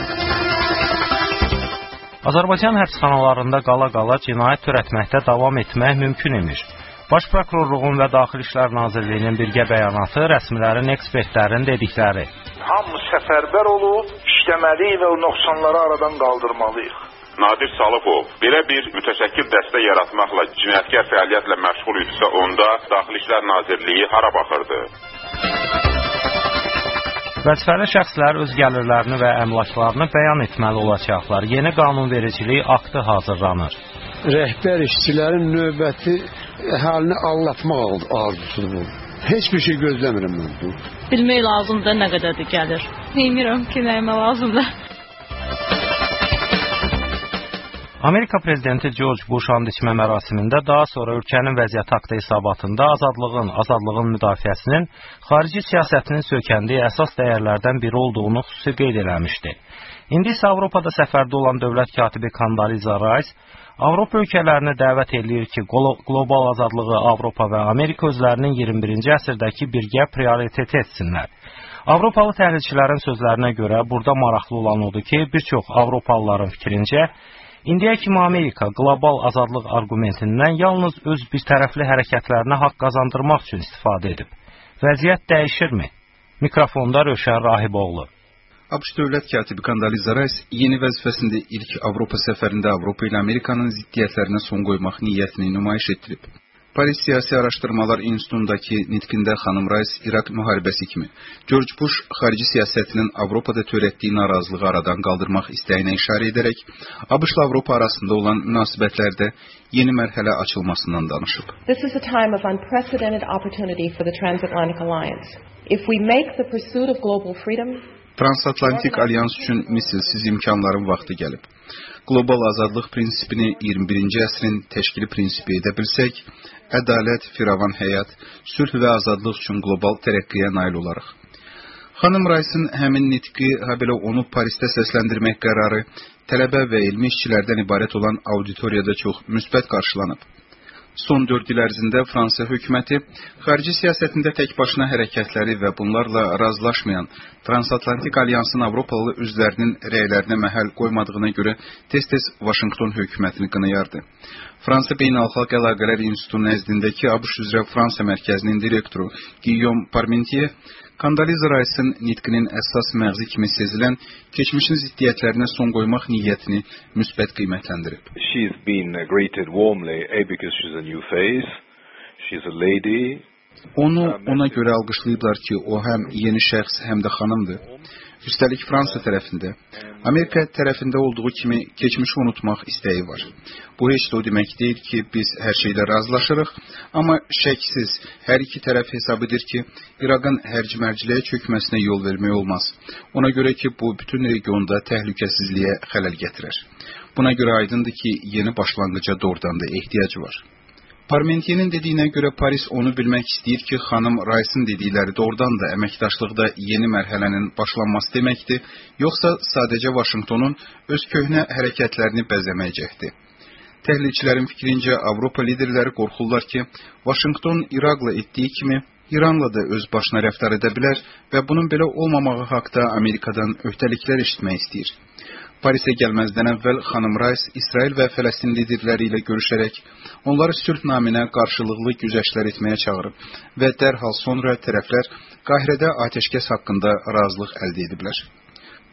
Azərbaycan həbsxanalarında qala-qala cinayət törətməkdə davam etmək mümkün imiş. Baş Prokurorluğun və Daxili İşlər Nazirliyinin birgə bəyanatı, rəsmilərin, ekspertlərin dedikləri. Hamı səfərbər olub, işləməliyik və o nöqsanları aradan qaldırmalıyıq. Nadir Salıqov belə bir mütəşəkkil dəstə yaratmaqla cinayətkar fəaliyyətlə məşğul idisə, onda Daxili İşlər Nazirliyi hara baxırdı? Vəzifəli şəxslər öz gəlirlərini və əmlaklarını bəyan etməli olacaqlar. Yeni qanunvericilik aktı hazırlanır. Rəhbər işçilərin növbəti əhalini allatmaq arzusudur. Heç bir şey gözləmirəm mən bu. Bilmək lazımdır nə qədərdir gəlir. Bilmirəm ki, nəyimə lazımdır. Amerika prezidenti George Bush and içmə mərasimində daha sonra ölkənin vəziyyət haqqında hesabatında azadlığın, azadlığın müdafiəsinin xarici siyasətinin sökəndiyi əsas dəyərlərdən biri olduğunu xüsusi qeyd eləmişdi. İndi isə Avropada səfərdə olan dövlət katibi Condoleezza Rice Avropa ölkələrini dəvət edir ki, qlobal azadlığı Avropa və Amerika özlərinin iyirmi birinci əsrdəki birgə prioritet etsinlər. Avropalı təhlilçilərin sözlərinə görə burada maraqlı olan odur ki, bir çox Avropalıların fikrincə, indiyə kimi Amerika qlobal azadlıq argumentindən yalnız öz bir tərəfli hərəkətlərinə haqq qazandırmaq üçün istifadə edib. Vəziyyət dəyişirmi? Mikrofonda Rövşən Rahiboğlu. ABŞ dövlət katibi Condoleezza Rice yeni vəzifəsində ilk Avropa səfərində Avropa ilə Amerikanın ziddiyyətlərinə son qoymaq niyyətini nümayiş etdirib. Paris Siyasi Araşdırmalar İnstitutundakı nitqində xanım Rice İraq müharibəsi kimi George Bush xarici siyasətinin Avropada törətdiyi narazılığı aradan qaldırmaq istəyinə işarə edərək ABŞ-la Avropa arasında olan münasibətlərdə yeni mərhələ açılmasından danışıb. This is a time of unprecedented opportunity for the transatlantic alliance. If we make the pursuit of global freedom Transatlantik Alyans üçün misilsiz imkanların vaxtı gəlib. Qlobal azadlıq prinsipini iyirmi birinci əsrin təşkili prinsipi edə bilsək, ədalət, firavan həyat, sülh və azadlıq üçün qlobal tərəqqiyə nail olarıq. Xanım Rice'ın həmin nitqi, həbələ onu Parisdə səsləndirmək qərarı tələbə və elmi işçilərdən ibarət olan auditoriyada çox müsbət qarşılanıb. Son dörd il ərzində Fransa hökuməti xarici siyasətində tək başına hərəkətləri və bunlarla razılaşmayan Transatlantik Alyansın Avropalı üzvlərinin rəylərinə məhəl qoymadığına görə tez-tez Vaşinqton hökumətini qınayardı. Fransa Beynəlxalq Əlaqələr İnstitutu nəzdindəki ABŞ üzrə Fransa mərkəzinin direktoru Guillaume Parmentier Condoleezza Rice'ın nitqinin əsas məğzi kimi sezilən keçmişin ziddiyyətlərinə son qoymaq niyyətini müsbət qiymətləndirib. She's been greeted warmly, a because she's a new face, she's a lady. Onu ona görə alqışlayıblar ki, o həm yeni şəxs, həm də xanımdır. Üstəlik Fransa tərəfində, Amerika tərəfində olduğu kimi keçmişi unutmaq istəyi var. Bu heç də o demək deyil ki, biz hər şeylə razılaşırıq, amma şəksiz hər iki tərəf hesab edir ki, İraqın hərc-mərciliyə çökməsinə yol vermək olmaz. Ona görə ki, bu bütün regionda təhlükəsizliyə xələl gətirər. Buna görə aydındır ki, yeni başlanğıca doğrudan da ehtiyac var. Parmentier'in dediyinə görə Paris onu bilmək istəyir ki, xanım Rice'ın dedikləri doğrudan da əməkdaşlıqda yeni mərhələnin başlanması deməkdir, yoxsa sadəcə Vaşinqtonun öz köhnə hərəkətlərini bəzəməyəcəkdir. Təhlilçilərin fikrincə Avropa liderləri qorxurlar ki, Vaşinqton İraqla etdiyi kimi İranla da öz başına rəftar edə bilər və bunun belə olmamağı haqda Amerikadan öhdəliklər eşitmək istəyir. Parisə gəlməzdən əvvəl xanım Rice İsrail və Fələstin liderləri ilə görüşərək onları sülh naminə qarşılıqlı güzəştlər etməyə çağırıb və dərhal sonra tərəflər Qahirədə atəşkəs haqqında razılıq əldə ediblər.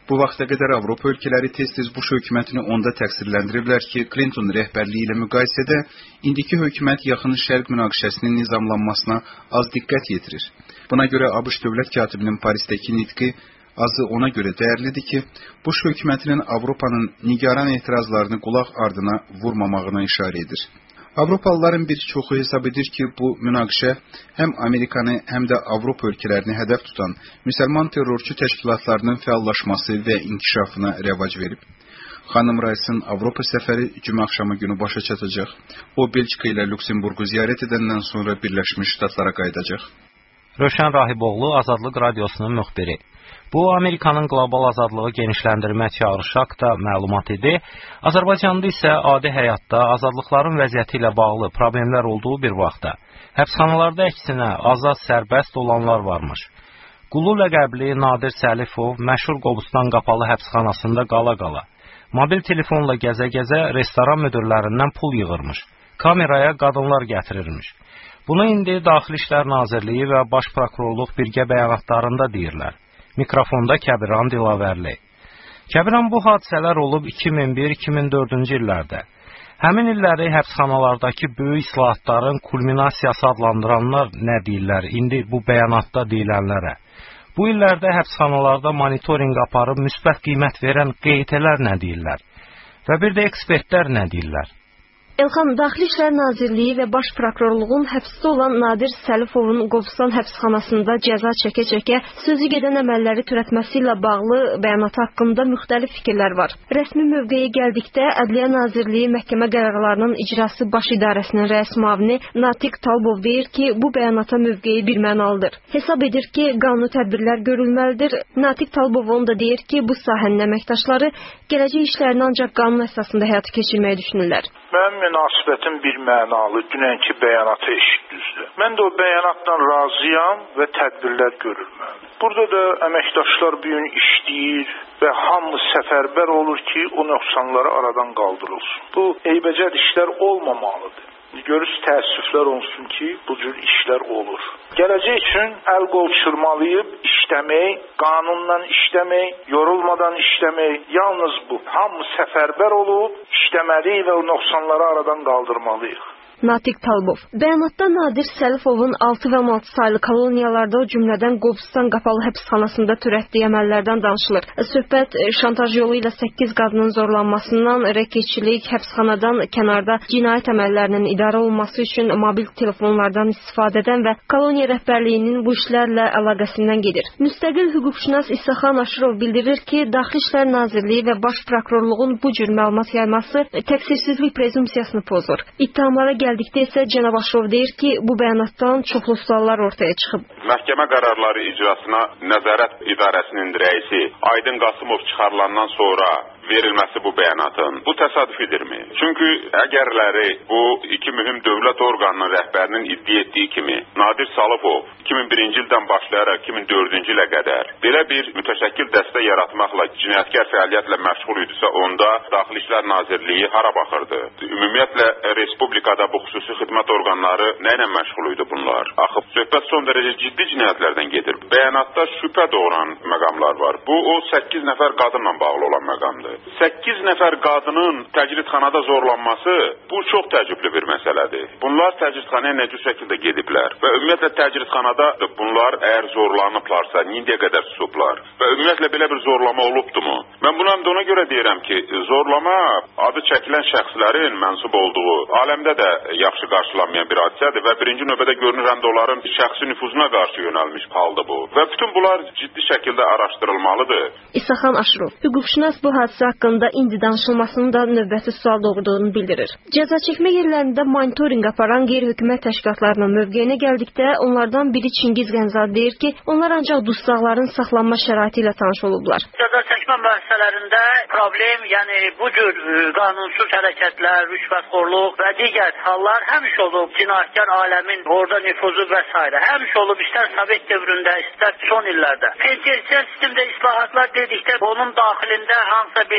Bu vaxta qədər Avropa ölkələri tez-tez Bush hökumətini onda təqsirləndiriblər ki, Clinton rəhbərliyi ilə müqayisədə indiki hökumət yaxın şərq münaqişəsinin nizamlanmasına az diqqət yetirir. Buna görə ABŞ dövlət katibinin Parisdəki nitqi azı ona görə dəyərlidir ki, Bush hökumətinin Avropanın nigaran etirazlarını qulaq ardına vurmamağına işarə edir. Avropalıların bir çoxu hesab edir ki, bu münaqişə həm Amerikanı, həm də Avropa ölkələrini hədəf tutan müsəlman terrorçu təşkilatlarının fəallaşması və inkişafına rəvac verib. Xanım Rice'ın Avropa səfəri cümə axşamı günü başa çatacaq. O, Belçika ilə Lüksemburgu ziyarət edəndən sonra Birləşmiş Ştatlara qayıdacaq. Rövşən Rahiboğlu, Azadlıq Radiosunun müxbiri. Bu, Amerikanın qlobal azadlığı genişləndirmə çağırışı haqda məlumat idi. Azərbaycanda isə adi həyatda azadlıqların vəziyyəti ilə bağlı problemlər olduğu bir vaxtda həbsxanalarda əksinə azad sərbəst olanlar varmış. Qulu ləqəbli Nadir Səlifov məşhur Qobustan qapalı həbsxanasında qala-qala, mobil telefonla gəzə-gəzə restoran müdürlərindən pul yığırmış, kameraya qadınlar gətirirmiş. Bunu indi Daxili İşlər Nazirliyi və Baş Prokurorluq birgə bəyanatlarında deyirlər. Mikrofonda Kəbiran Dilavərli. Kəbiran, bu hadisələr olub iki min bir iki min dördüncü illərdə. Həmin illəri həbsxanalardakı böyük islahatların kulminasiyası adlandıranlar nə deyirlər indi bu bəyanatda deyilənlərə? Bu illərdə həbsxanalarda monitorinq aparıb müsbət qiymət verən Q T L'lər nə deyirlər? Və bir də ekspertlər nə deyirlər? Elxan, Daxili İşlər Nazirliyi və Baş Prokurorluğun həbsdə olan Nadir Səlifovun Qobustan həbsxanasında cəza çəkə-çəkə sözü gedən əməlləri törətməsi ilə bağlı bəyanatı haqqında müxtəlif fikirlər var. Rəsmi mövqeyə gəldikdə Ədliyyə Nazirliyi məhkəmə qərarlarının icrası baş idarəsinin rəis müavini Natiq Talbov deyir ki, bu bəyanata mövqeyi birmənalıdır. Hesab edir ki, qanuni tədbirlər görülməlidir. Natiq Talbov onu da deyir ki, bu sahənin əməkdaşları gələcək işlərini ancaq qanun əsasında həyata keçirməyi düşünürlər. Mənim münasibətim bir mənalı, dünənki bəyanatı eşitdiniz. Mən də o bəyanatdan razıyam və tədbirlər görülməlidir. Burada da əməkdaşlar bu gün işləyir və hamı səfərbər olur ki, o nöqsanları aradan qaldırılsın. Bu eybəcər işlər olmamalıdır. Görüş təəssüflər olsun ki, bu cür işlər olur. Gələcək üçün əl qol çırmalayıb işləmək, qanundan işləmək, yorulmadan işləmək, yalnız bu. Hamı səfərbər olub işləməliyik və o nöqsanları aradan qaldırmalıyıq. Natiq Talbov. Bəyanatda Nadir Səlifovun altı və on altı saylı koloniyalarda, o cümlədən Qobustan qapalı həbsxanasında törətdiyi əməllərdən danışılır. Söhbət şantaj yolu ilə səkkiz qadının zorlanmasından, rəketçilik, həbsxanadan kənarda cinayət əməllərinin idarə olunması üçün mobil telefonlardan istifadədən və koloniya rəhbərliyinin bu işlərlə əlaqəsindən gedir. Müstəqil hüquqşünas İsaxan Aşırov bildirir ki, Daxili İşlər Nazirliyi və Baş Prokurorluğun bu cür məlumat yayması təqsirsizlik prezumsiyasını pozur. İttihamlara gəl Gəldikdə isə cənab Aşrov deyir ki, bu bəyanatdan çoxlu suallar ortaya çıxıb. Məhkəmə qərarları icrasına Nəzarət İdarəsinin rəisi Aydın Qasımov çıxarılandan sonra verilməsi bu bəyanatın, bu təsadüfidirmi? Çünki əgərləri bu iki mühüm dövlət orqanının rəhbərinin iddia etdiyi kimi Nadir Səlifov iki min birinci ildən başlayaraq iki min dördüncü ilə qədər belə bir mütəşəkkil dəstə yaratmaqla cinayətkar fəaliyyətlə məşğul idisə, onda Daxili İşlər Nazirliyi hara baxırdı? Ümumiyyətlə Respublikada bu xüsusi xidmət orqanları nə ilə məşğul idi bunlar? Axı söhbət son dərəcə ciddi cinayətlərdən gedir. Bəyanatda şübhə doğuran məqamlar var. Bu o səkkiz nəfər qadınla bağlı olan məqamdır. səkkiz nəfər qadının təcridxanada zorlanması bu çox təəccüblü bir məsələdir. Bunlar təcridxanaya nə cür şəkildə gediblər və ümumiyyətlə təcridxanada bunlar əgər zorlanıblarsa, indiyə qədər susublar və ümumiyyətlə belə bir zorlama olubdumu? Mən bunu həm də ona görə deyirəm ki, zorlama adı çəkilən şəxslərin mənsub olduğu aləmdə də yaxşı qarşılanmayan bir hadisədir və birinci növbədə görünür həm də onların şəxsi nüfuzuna qarşı yönəlmiş haldır bu və bütün bunlar ciddi şəkildə araşdırılmalıdır. İsaxan Aşrov, hüquqşünas bu hadisə haqqında indi danışılmasının da növbəti sual doğurduğunu bildirir. Cəza çəkmə yerlərində monitorinq aparan qeyri-hökumət təşkilatlarının mövqeyinə gəldikdə onlardan biri Çingiz Gənzad deyir ki, onlar ancaq dustaqların saxlanma şəraiti ilə tanış olublar. Cəza çəkmə müəssisələrində problem, yəni bu cür qanunsuz hərəkətlər, rüşvətxorluq və digər hallar həmişə olub. Cinayətkar aləmin orada nüfuzu və s. həmişə olub, istər Sovet dövründə, istər son illərdə. Penitensiar sistemdə islahatlar dedikdə onun daxilində hansısa bir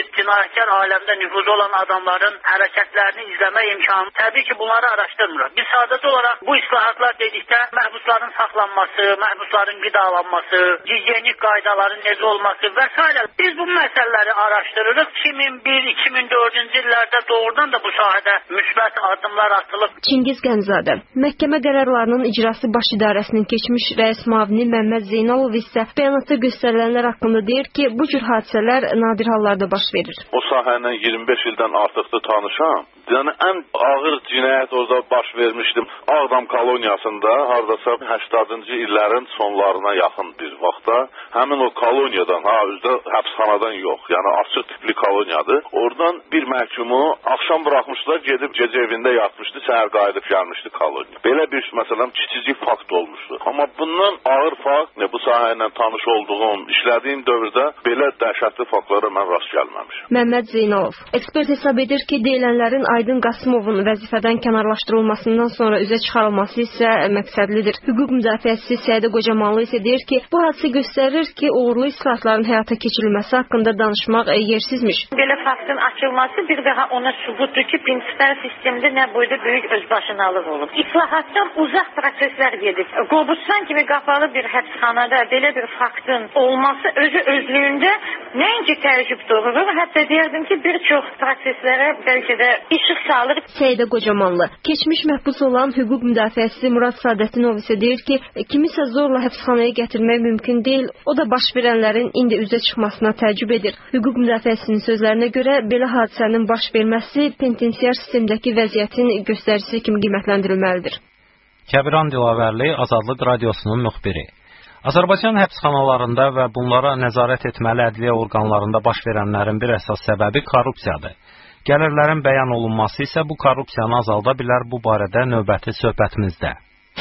edib cinayətkar aləmdə nüfuzu olan adamların hərəkətlərini izləmə imkanı. Təbii ki, bunları araşdırmırıq. Biz sadəcə olaraq bu islahatlar dedikdə məhbusların saxlanması, məhbusların qidalanması, gigiyenik qaydaların necə olması və s. Biz bu məsələləri araşdırırıq. iki min bir iki min dördüncü illərdə doğrudan da bu sahədə müsbət addımlar atılıb. Çingiz Gənczadə, məhkəmə qərarlarının icrası baş idarəsinin keçmiş rəis müavini Məmməd Zeynalov isə bəyanatda göstərilənlər haqqında deyir ki, bu cür hadisələr nadir hallarda baş verir. O sahəndən iyirmi beş ildən artıqdır tanışam. Yəni ən ağır cinayət orada baş vermişdim. Ağdam koloniyasında hardasa səksəninci illərin sonlarına yaxın bir vaxtda həmin o koloniyadan, ha üzdə həbsxanadan yox, yəni açıq tipli koloniyadır. Oradan bir məhkumu axşam buraxmışlar, gedib gecə evində yatmışdı, səhər qayıdıb gəlmişdi koloniya. Belə bir məsələn kiçicik fakt olmuşdu. Amma bundan ağır fakt, ne bu sahə ilə tanış olduğum, işlədiyim dövrdə belə dəhşətli faktlara mən rast gəlməmişəm. Məmməd Zeynalov ekspert hesab edir ki, deyilənlərin Aydın Qasımovun vəzifədən kənarlaşdırılmasından sonra üzə çıxarılması isə məqsədlidir. Hüquq müdafiəçisi Səidə Qocamanlı isə deyir ki, bu hadisə göstərir ki, uğurlu islahatların həyata keçirilməsi haqqında danışmaq yersizmiş. Belə faktın açılması bir daha ona sübutdur ki, prinsiplər sistemdə nə boyda böyük özbaşınalıq olub. İslahatdan uzaq proseslər gedir. Qobustan kimi qapalı bir həbsxanada belə bir faktın olması özü özlüyündə nəinki təəccüb doğurur, hətta deyərdim ki, bir çox proseslərə bəlkə də işıq salır. Səidə Qocamanlı, keçmiş məhbus olan hüquq müdafiəçisi Murad Sadətinov isə deyir ki, kimisə zorla həbsxanaya gətirmək mümkün deyil, o da baş verənlərin indi üzə çıxmasına təəccüb edir. Hüquq müdafiəçisinin sözlərinə görə belə hadisənin baş verməsi penitensiar sistemdəki vəziyyətin göstəricisi kimi qiymətləndirilməlidir. Kəbiran Dilavərli, Azadlıq Radiosunun müxbiri. Azərbaycan həbsxanalarında və bunlara nəzarət etməli ədliyyə orqanlarında baş verənlərin bir əsas səbəbi korrupsiyadır. Gəlirlərin bəyan olunması isə bu korrupsiyanı azalda bilər, bu barədə növbəti söhbətimizdə.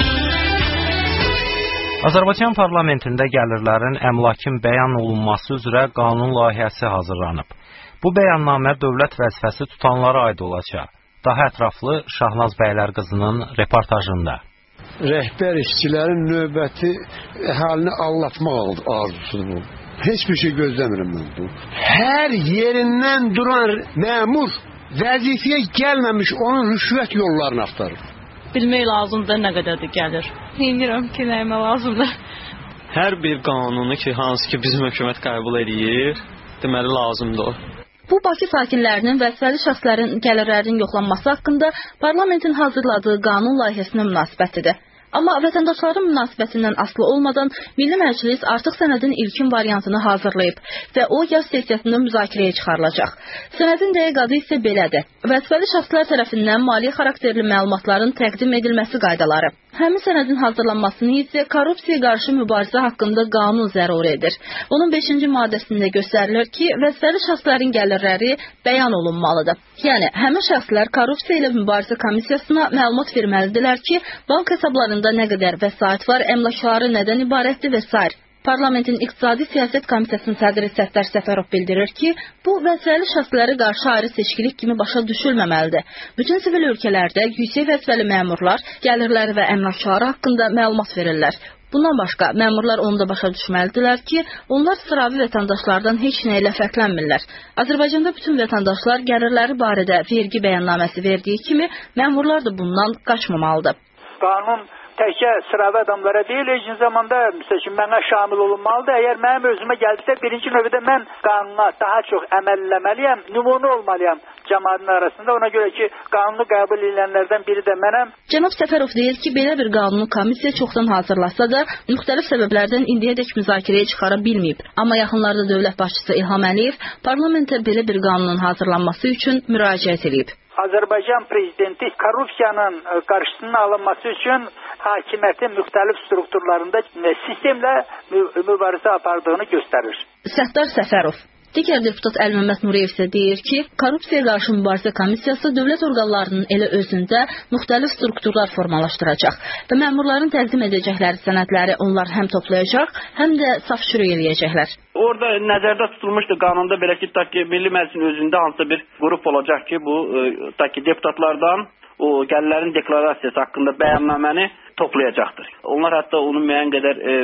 Azərbaycan parlamentində gəlirlərin əmlakın bəyan olunması üzrə qanun layihəsi hazırlanıb. Bu bəyannamə dövlət vəzifəsi tutanlara aid olacaq. Daha ətraflı Şahnaz Bəylər qızının reportajında. Rəhbər işçilərin növbəti əhalini allatmaq arzusudur bu. Heç bir şey gözləmirəm mən bu. Hər yerindən duran məmur vəzifəyə gəlməmiş onun rüşvət yollarını axtarır. Bilmək lazımdır nə qədərdir gəlir. Bilmirəm ki, nəyimə lazımdır. Hər bir qanunu ki, hansı ki bizim hökumət qəbul edir, deməli lazımdır o. Bu, Bakı sakinlərinin vəzifəli şəxslərin gəlirlərinin yoxlanması haqqında parlamentin hazırladığı qanun layihəsinə münasibətidir. Amma vətəndaşların münasibətindən asılı olmadan Milli Məclis artıq sənədin ilkin variantını hazırlayıb və o yaz sessiyasında müzakirəyə çıxarılacaq. Sənədin dəqiq adı isə belədir: Vəzifəli şəxslər tərəfindən maliyyə xarakterli məlumatların təqdim edilməsi qaydaları. Həmin sənədin hazırlanmasını isə korrupsiyaya qarşı mübarizə haqqında qanun zəruri edir. Onun beşinci maddəsində göstərilir ki, vəzifəli şəxslərin gəlirləri bəyan olunmalıdır. Yəni, həmin şəxslər korrupsiya ilə mübarizə komissiyasına məlumat verməlidirlər ki, bank hesablarında nə qədər vəsait var, əmlakları nədən ibarətdir və s. Parlamentin İqtisadi Siyasət Komitəsinin sədri Səttar Səfərov bildirir ki, bu vəzifəli şəxslərə qarşı ayrı seçkilik kimi başa düşülməməlidir. Bütün sivil ölkələrdə yüksək vəzifəli məmurlar gəlirləri və əmlakları haqqında məlumat verirlər. Bundan başqa, məmurlar onu da başa düşməlidirlər ki, onlar sıravi vətəndaşlardan heç nə ilə fərqlənmirlər. Azərbaycanda bütün vətəndaşlar gəlirləri barədə vergi bəyannaməsi verdiyi kimi, məmurlar da bundan qaçmamalıdır. Qanun təkcə sıravi adamlara deyil, eyni zamanda məsələn mənə şamil olunmalıdır. Əgər mənim özümə gəldisə, birinci növbədə mən qanuna daha çox əməl etməliyəm, nümunə olmalıyam cəmaətin arasında. Ona görə ki, qanunu qəbul edilənlərdən biri də mənəm. Cənab Səfərov deyir ki, belə bir qanunu komissiya çoxdan hazırlasa da, müxtəlif səbəblərdən indiyədək müzakirəyə çıxara bilməyib. Amma yaxınlarda dövlət başçısı İlham Əliyev parlamentə belə bir qanunun hazırlanması üçün müraciət edib. Azərbaycan prezidenti korrupsiyanın qarşısının alınması üçün hakimiyyətin müxtəlif strukturlarında sistemlə mübarizə apardığını göstərir. Səttar Səfərov. Digər deputat Əlməmməd Nuriyev isə deyir ki, korrupsiya qarşı mübarizə komissiyası dövlət orqanlarının elə özündə müxtəlif strukturlar formalaşdıracaq və məmurların təqdim edəcəkləri sənədləri onlar həm toplayacaq, həm də saf-şürük eləyəcəklər. Orada nəzərdə tutulmuşdu qanunda belə ki, ta ki Milli Məclisin özündə hansısa bir qrup olacaq ki, bu ta ki deputatlardan o gəlirlərin deklarasiyası haqqında bəyannaməni toplayacaqdır. Onlar hətta onun müəyyən qədər e,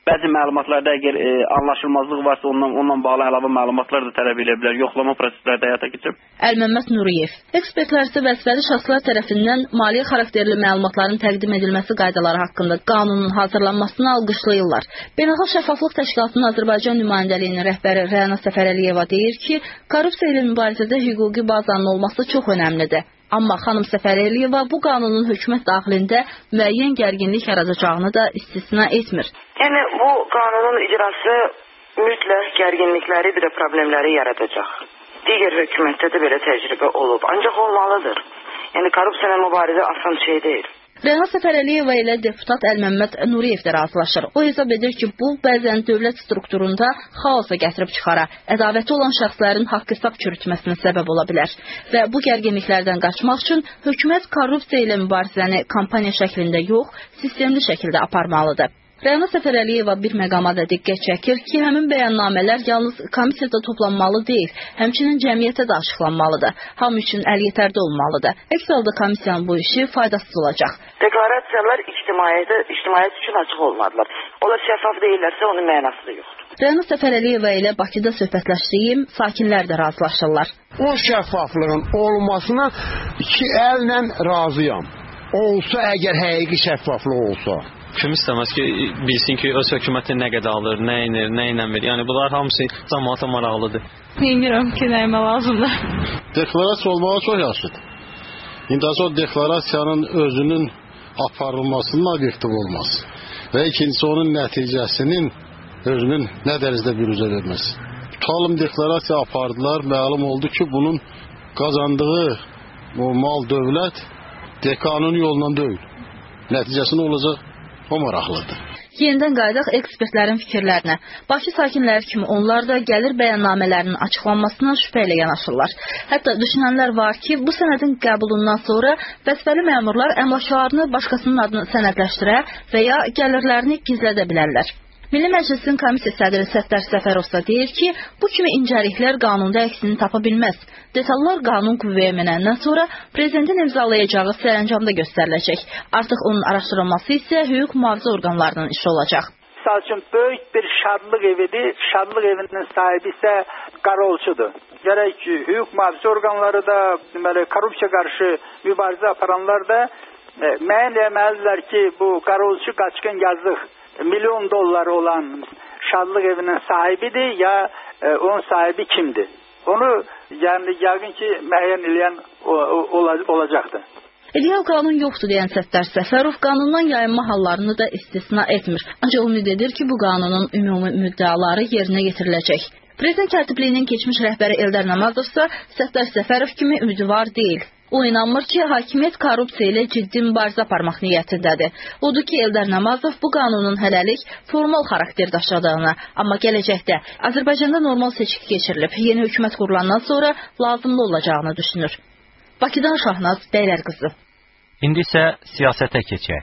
Bəzi məlumatlarda əgər e, anlaşılmazlıq varsa ondan, ondan bağlı əlavə məlumatlar da tələb edə bilər. Yoxlama proseslərdə həyata keçirib. Əlməmməd Nuriyev. Ekspertlər isə vəzifəli şəxslər tərəfindən maliyyə xarakterli məlumatların təqdim edilməsi qaydaları haqqında qanunun hazırlanmasını alqışlayırlar. Beynəlxalq Şəffaflıq Təşkilatının Azərbaycan nümayəndəliyinin rəhbəri Rəna Səfərəliyeva deyir ki, korrupsiya ilə mübarizədə hüquqi bazanın olması çox önəmlidir. Amma xanım Səfərəliyeva bu qanunun hökumət daxilində müəyyən gərginlik yaradacağını da istisna etmir. Yəni bu qanunun icrası mütləq gərginlikləri, bir də problemləri yaradacaq. Digər hökumətdə də belə təcrübə olub, ancaq olmalıdır. Yəni korrupsiya ilə mübarizə asan şey deyil. Rəna Səfərəliyeva ilə deputat Əlməmməd Nuriyev də razılaşır. O hesab edir ki, bu bəzən dövlət strukturunda xaosa gətirib çıxara, ədavəti olan şəxslərin haqq hesab çürütməsinə səbəb ola bilər. Və bu gərginliklərdən qaçmaq üçün hökumət korrupsiya ilə mübarizəni kampaniya şəklində yox, sistemli şəkildə aparmalıdır. Rəna Səfərəliyeva bir məqama da diqqət çəkir ki, həmin bəyannamələr yalnız komissiyada toplanmalı deyil, həmçinin cəmiyyətə də açıqlanmalıdır. Hamı üçün əlyetərdə olmalıdır. Əks halda komissiyanın bu işi faydasız olacaq. Deklarasiyalar ictimaiyyətə, ictimaiyyət üçün açıq olmalıdır. Onlar şəffaf deyillərsə onun mənası da yoxdur. Rəna Səfərəliyeva ilə Bakıda söhbətləşdiyim sakinlər də razılaşırlar. O şəffaflığın olmasına iki əllə razıyam. Olsa əgər həqiqi şəffaflıq olsa. Kim istəməz ki, bilsin ki, öz hökuməti nə qədər alır, nə inir, nə ilə verir. Yəni bunlar hamısı cəmiyyətə maraqlıdır. Bilmirəm ki, nəyimə lazımdır. Deklarasiya olmağı çox yaxşıdır. İndi o deklarasiyanın özünün aparılmasının obyektiv olması və ikincisi onun nəticəsinin özünün nə dərəcədə büruzə verməsi. Tutalım deklarasiya apardılar, məlum oldu ki, bunun qazandığı o mal dövlət dekanın yolundan deyil. Nəticəsi nə olacaq? O maraqlıdır. Yenidən qayıdaq ekspertlərin fikirlərinə. Bakı sakinləri kimi onlar da gəlir bəyannamələrinin açıqlanmasına şübhə ilə yanaşırlar. Hətta düşünənlər var ki, bu sənədin qəbulundan sonra vəzifəli məmurlar əmlaklarını başqasının adını sənədləşdirə və ya gəlirlərini gizlədə bilərlər. Milli Məclisin komissiya sədri Səttar Səfərov da deyir ki, bu kimi incəliklər qanunda əksini tapa bilməz. Detallar qanun qüvvəyə minəndən sonra prezidentin imzalayacağı sərəncamda göstəriləcək. Artıq onun araşdırılması isə hüquq mühafizə orqanlarının işi olacaq. Misal üçün böyük bir şadlıq evidir. Şadlıq evinin sahibi isə qarolçudur. Gərək ki, hüquq mühafizə orqanları da, deməli, korrupsiya qarşı mübarizə aparanlar da e, müəyyən etməlidirlər ki, bu qarolçu qaçqın yazıq milyon dollar olan şadlıq evinin sahibidir ya e, onun sahibi kimdir? Onu yəni yəqin ki müəyyən eləyən olacaqdır. İdeal qanun yoxdur deyən Səttar Səfərov qanundan yayınma hallarını da istisna etmir. Ancaq ümid edir ki, bu qanunun ümumi müddəaları yerinə yetiriləcək. Prezident katibliyinin keçmiş rəhbəri Eldar Namazov isə Səttar Səfərov kimi ümidvar deyil. O inanmır ki, hakimiyyət korrupsiya ilə ciddi mübarizə aparmaq niyyətindədir. Odur ki, Eldar Namazov bu qanunun hələlik formal xarakter daşıdığını, amma gələcəkdə Azərbaycanda normal seçki keçirilib, yeni hökumət qurulandan sonra lazımlı olacağını düşünür. Bakıdan Şahnaz Bəylər qızı. İndi isə siyasətə keçək.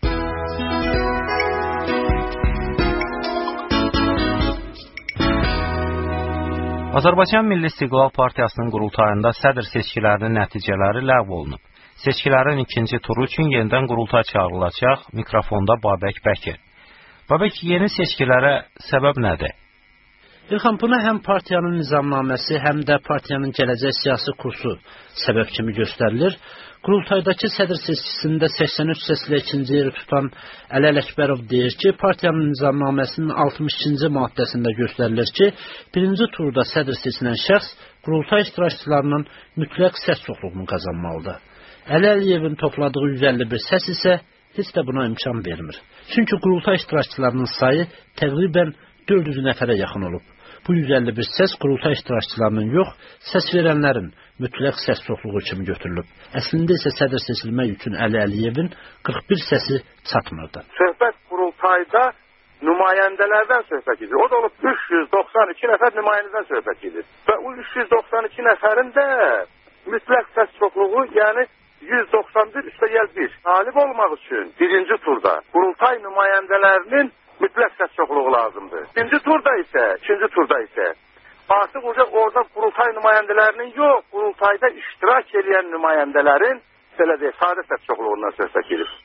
Azərbaycan Milli İstiqlal Partiyasının qurultayında sədr seçkilərinin nəticələri ləğv olunub. Seçkilərin ikinci turu üçün yenidən qurultay çağırılacaq. Mikrofonda Babək Bəkir. Babək, yeni seçkilərə səbəb nədir? İlham, buna həm partiyanın nizamnaməsi, həm də partiyanın gələcək siyasi kursu səbəb kimi göstərilir. Qurultaydakı sədr seçkisində səksən üç səslə ikinci yeri tutan Əli Ələkbərov deyir ki, partiyanın nizamnaməsinin altmış ikinci maddəsində göstərilir ki, birinci turda sədr seçilən şəxs qurultay iştirakçılarının mütləq səs çoxluğunu qazanmalıdır. Əli Əliyevin topladığı yüz əlli bir səs isə heç də buna imkan vermir. Çünki qurultay iştirakçılarının sayı təqribən dörd yüz nəfərə yaxın olub. Bu yüz əlli bir səs qurultay iştirakçılarının yox, səs verənlərin mütləq səs çoxluğu kimi götürülüb. Əslində isə sədr seçilmək üçün Əli Əliyevin qırx bir səsi çatmırdı. Söhbət qurultayda nümayəndələrdən söhbət edir. O da olub üç yüz doxsan iki nəfər nümayəndədən söhbət edir. Və o üç yüz doxsan iki nəfərin də mütləq səs çoxluğu, yəni yüz doxsan bir üstəgəl bir. Talib olmaq üçün birinci turda qurultay nümayəndələrinin mütləq səs çoxluğu lazımdır. İkinci turda isə, ikinci turda isə artıq orada qurultay nümayəndələrinin yox, qurultayda iştirak edən nümayəndələrin belə deyək, sadə səs çoxluğundan söhbət gedir.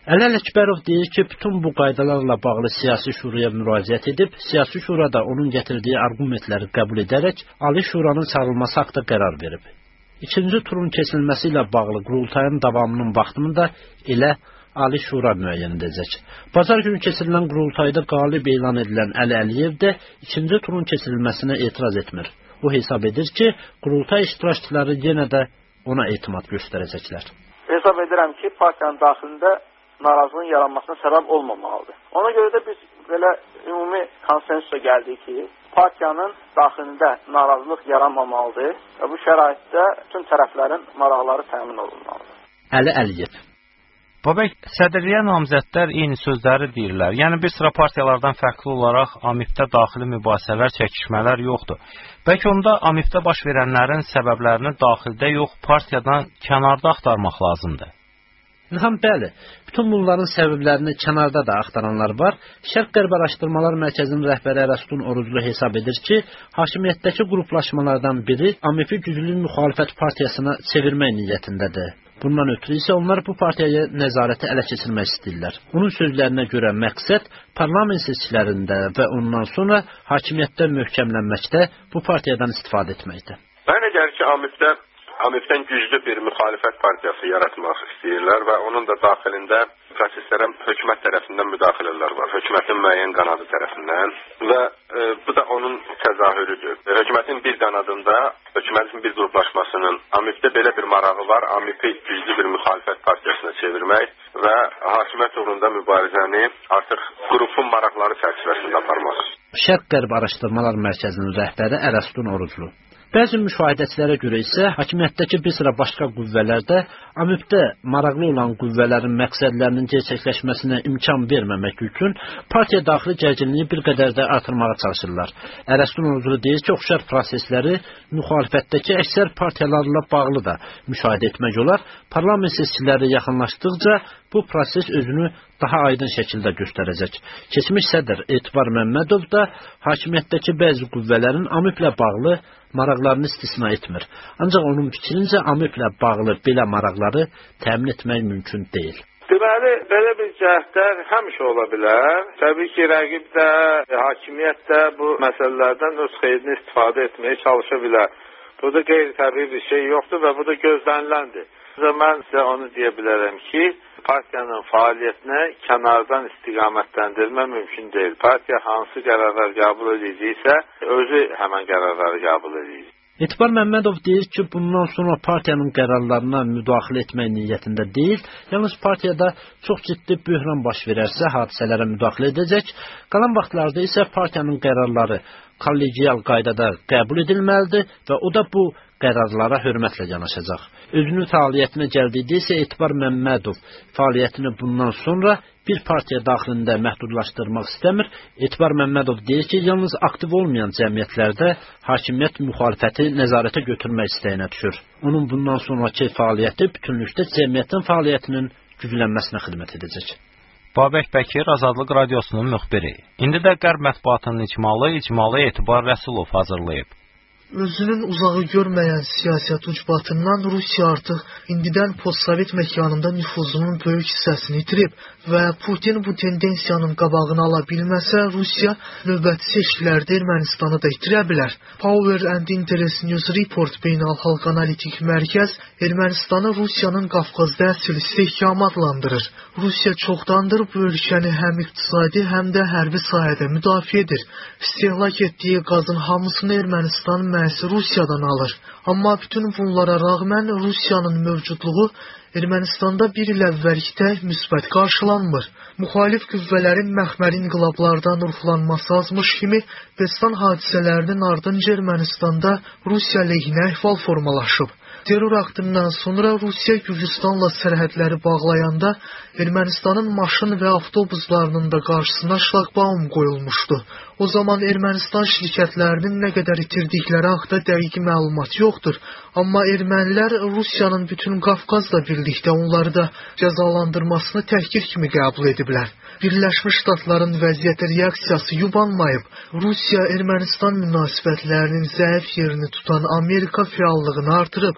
Əli Ələkbərov deyir ki, bütün bu qaydalarla bağlı siyasi şuraya müraciət edib, siyasi şurada onun gətirdiyi arqumentləri qəbul edərək Ali Şuranın çağırılması haqqında qərar verib. İkinci turun keçirilməsi ilə bağlı qurultayın davamının vaxtını da elə Ali Şura müəyyən edəcək. Bazar günü keçirilən qurultayda qalib elan edilən Əli Əliyev də ikinci turun keçirilməsinə etiraz etmir. O hesab edir ki, qurultay iştirakçıları yenə də ona etimad göstərəcəklər. Hesab edirəm ki, partiyanın daxilində narazılığın yaranmasına səbəb olmamalıdır. Ona görə də biz belə ümumi konsensusa gəldik ki, partiyanın daxilində narazılıq yaranmamalıdır və bu şəraitdə bütün tərəflərin maraqları təmin olunmalıdır. Əli Əliyev. Babək, sədrliyə namizədlər eyni sözləri deyirlər. Yəni bir sıra partiyalardan fərqli olaraq AMİP-də daxili mübahisələr, çəkişmələr yoxdur. Bəlkə onda AMİP-də baş verənlərin səbəblərini daxildə yox, partiyadan kənarda axtarmaq lazımdır. İlham, bəli, bütün bunların səbəblərini kənarda da axtaranlar var. Şərq-Qərb Araşdırmalar Mərkəzinin rəhbəri Ərəstun Oruclu hesab edir ki, hakimiyyətdəki qruplaşmalardan biri AMİP-i güclü müxalifət partiyasına çevirmək niyyətindədir. Bundan ötürü isə onlar bu partiyaya nəzarəti ələ keçirmək istəyirlər. Onun sözlərinə görə məqsəd parlament seçkilərində və ondan sonra hakimiyyətdə möhkəmlənməkdə bu partiyadan istifadə etməkdir. Mənə gəlir ki, AMİP-də AMİP-dən güclü bir müxalifət partiyası yaratmaq istəyirlər və onun da daxilində proseslərə hökumət tərəfindən müdaxilələr var. Hökumətin müəyyən qanadı tərəfindən və e, bu da onun təzahürüdür. Hökumətin bir qanadında hökumətin bir qruplaşmasının AMİP-də belə bir marağı var. AMİP-i güclü bir müxalifət partiyasına çevirmək və hakimiyyət uğrunda mübarizəni artıq qrupun maraqları çərçivəsində aparmaq. Şərq-Qərb Araşdırmalar Mərkəzinin rəhbəri Ərəstun Oruclu. Bəzi müşahidəçilərə görə isə hakimiyyətdəki bir sıra başqa qüvvələr də AMİP-də maraqlı olan qüvvələrin məqsədlərinin gerçəkləşməsinə imkan verməmək üçün partiya daxili gərginliyi bir qədər də artırmağa çalışırlar. Ərəstun Oruclu deyir ki, oxşar prosesləri müxalifətdəki əksər partiyalarla bağlı da müşahidə etmək olar. Parlament seçkiləri yaxınlaşdıqca bu proses özünü daha aydın şəkildə göstərəcək. Keçmiş sədr Etibar Məmmədov da hakimiyyətdəki bəzi qüvvələrin AMİP-lə bağlı maraqlarını istisna etmir. Ancaq onun fikrincə AMİP-lə bağlı belə maraqları təmin etmək mümkün deyil. Deməli, belə bir cəhdlər həmişə ola bilər. Təbii ki, rəqib də, hakimiyyət də bu məsələlərdən öz xeyrini istifadə etməyə çalışa bilər. Burada qeyri-təbii bir şey yoxdur və bu da gözləniləndir. Mən sizə onu deyə bilərəm ki, partiyanın fəaliyyətinə kənardan istiqamətləndirmə mümkün deyil. Partiya hansı qərarlar qəbul edəcəksə, özü həmən qərarları qəbul edəcək. Etibar Məmmədov deyir ki, bundan sonra partiyanın qərarlarına müdaxilə etmək niyyətində deyil, yalnız partiyada çox ciddi böhran baş verərsə hadisələrə müdaxilə edəcək, qalan vaxtlarda isə partiyanın qərarları kollegial qaydada qəbul edilməlidir və o da bu qərarlara hörmətlə yanaşacaq. Özünü fəaliyyətinə gəldikdə isə Etibar Məmmədov fəaliyyətini bundan sonra bir partiya daxilində məhdudlaşdırmaq istəmir. Etibar Məmmədov deyir ki, yalnız aktiv olmayan cəmiyyətlərdə hakimiyyət müxalifəti nəzarətə götürmək istəyinə düşür. Onun bundan sonraki fəaliyyəti bütünlükdə cəmiyyətin fəaliyyətinin güclənməsinə xidmət edəcək. Babək Bəkir, Azadlıq Radiosunun müxbiri. İndi də Qərb mətbuatının icmalı, icmalı Etibar Rəsulov hazırlayıb. Özünün uzağı görməyən siyasət ucbatından Rusiya artıq indidən postsovet məkanında nüfuzunun böyük hissəsini itirib və Putin bu tendensiyanın qabağını ala bilməsə, Rusiya növbəti seçkilərdə Ermənistanı da itirə bilər. Power and Interest News Report beynəlxalq analitik mərkəz Ermənistanı Rusiyanın Qafqazda əsl istehkamı adlandırır. Rusiya çoxdandır bu ölkəni həm iqtisadi, həm də hərbi sahədə müdafiə edir. İstehlak etdiyi qazın hamısını Ermənistan məhz Rusiyadan alır. Amma bütün bunlara rağmen Rusiyanın mövcudluğu Ermənistanda bir il əvvəllikdə müsbət qarşılanmır. Müxalif qüvvələrin məxməri inqilablardan ruhlanması azmış kimi Destan hadisələrinin ardınca Ermənistanda Rusiya əleyhinə əhval formalaşıb. Terror aktından sonra Rusiya Gürcüstanla sərhədləri bağlayanda Ermənistanın maşın və avtobuslarının da qarşısına şlaqbaum qoyulmuşdu. O zaman Ermənistan şirkətlərinin nə qədər itirdikləri haqda dəqiq məlumat yoxdur. Amma ermənilər Rusiyanın bütün Qafqazla birlikdə onları da cəzalandırmasını təhqir kimi qəbul ediblər. Birləşmiş Ştatların vəziyyətə reaksiyası yubanmayıb. Rusiya Ermənistan münasibətlərinin zəif yerini tutan Amerika fəallığını artırıb.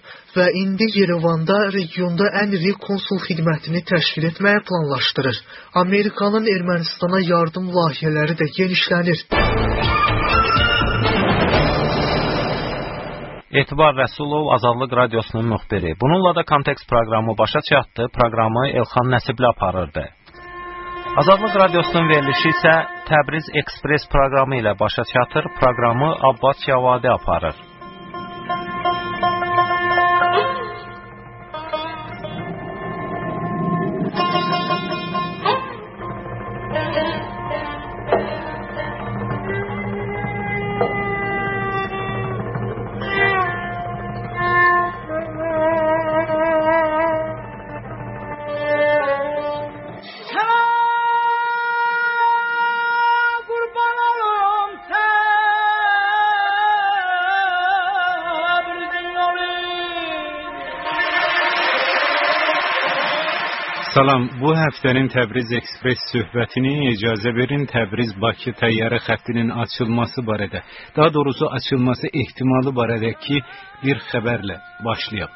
və indi Yerevanda regionda ən iri konsul xidmətini təşkil etməyə planlaşdırır. Amerikanın Ermənistana yardım layihələri də genişlənir. Etibar Rəsulov, Azadlıq Radiosunun müxbiri. Bununla da Kontekst proqramı başa çatdı. Proqramı Elxan Nəsibli aparırdı. Azadlıq Radiosunun verilişi isə Təbriz Ekspres proqramı ilə başa çatır. Proqramı Abbas Cavadi aparır. Salam, bu həftənin Təbriz Ekspres söhbətini icazə verin Təbriz-Bakı təyyarə xəttinin açılması barədə, daha doğrusu açılması ehtimalı barədəki bir xəbərlə başlayaq.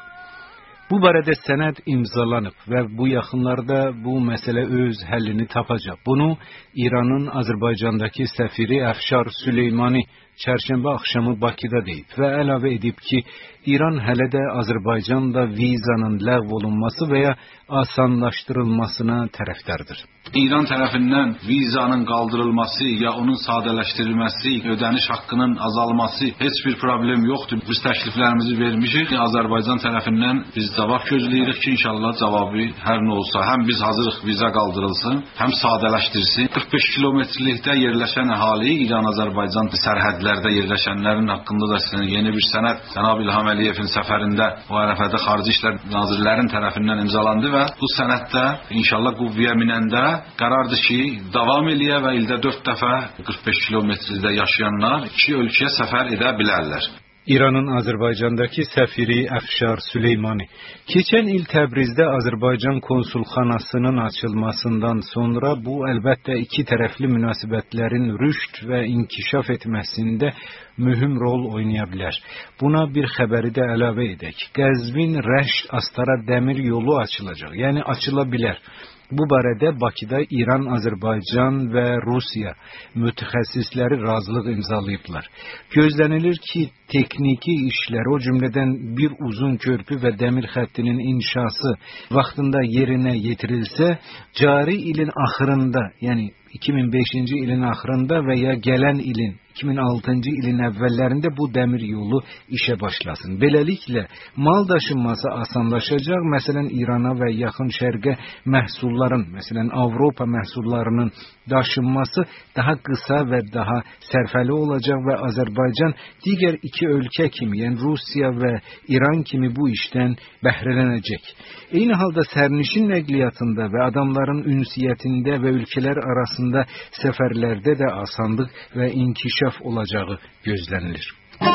Bu barədə sənəd imzalanıb və bu yaxınlarda bu məsələ öz həllini tapacaq. Bunu İranın Azərbaycandakı səfiri Əfşar Süleymani çərşənbə axşamı Bakıda deyib və əlavə edib ki, İran hələ də Azərbaycanda vizanın ləğv olunması və ya asanlaşdırılmasına tərəfdardır. İran tərəfindən vizanın qaldırılması ya onun sadələşdirilməsi, ödəniş haqqının azalması heç bir problem yoxdur. Biz təkliflərimizi vermişik. Azərbaycan tərəfindən biz cavab gözləyirik ki, inşallah cavabı hər nə olsa, həm biz hazırıq viza qaldırılsın, həm sadələşdirsin. qırx beş kilometrlikdə yerləşən əhali, İran-Azərbaycan sərhədlərdə yerləşənlərin haqqında da yeni bir sənəd Cənab İlham Əliyevin səfərində o ərəfədə Xarici İşlər Nazirlərinin tərəfindən imzalandı və bu sənəddə inşallah qüvvəyə minəndə qərardır ki, davam eləyə və ildə dörd dəfə qırx beş kilometrdə yaşayanlar iki ölkəyə səfər edə bilərlər. İranın Azərbaycandakı səfiri Əfşar Süleymani keçən il Təbrizdə Azərbaycan konsulxanasının açılmasından sonra bu əlbəttə iki tərəfli münasibətlərin rüşd və inkişaf etməsində mühüm rol oynaya bilər. Buna bir xəbəri də əlavə edək. Qəzvin, Rəşd, Astara dəmir yolu açılacaq, yəni açıla bilər. Bu barədə Bakıda İran, Azərbaycan və Rusiya mütəxəssisləri razılıq imzalayıblar. Gözlənilir ki, texniki işlər, o cümlədən bir uzun körpü və dəmir xəttinin inşası vaxtında yerinə yetirilsə, cari ilin axırında, yəni iki min beşinci ilin axırında və ya gələn ilin iki min altıncı ilin əvvəllərində bu dəmir yolu işə başlasın. Beləliklə, mal daşınması asanlaşacaq. Məsələn, İrana və yaxın şərqə məhsulların, məsələn, Avropa məhsullarının daşınması daha qısa və daha sərfəli olacaq və Azərbaycan digər iki ölkə kimi, yəni Rusiya və İran kimi bu işdən bəhrələnəcək. Eyni halda sərnişin nəqliyyatında və adamların ünsiyyətində və ölkələr arasında səfərlərdə də asanlıq və inkişaf olacağı gözlənilir.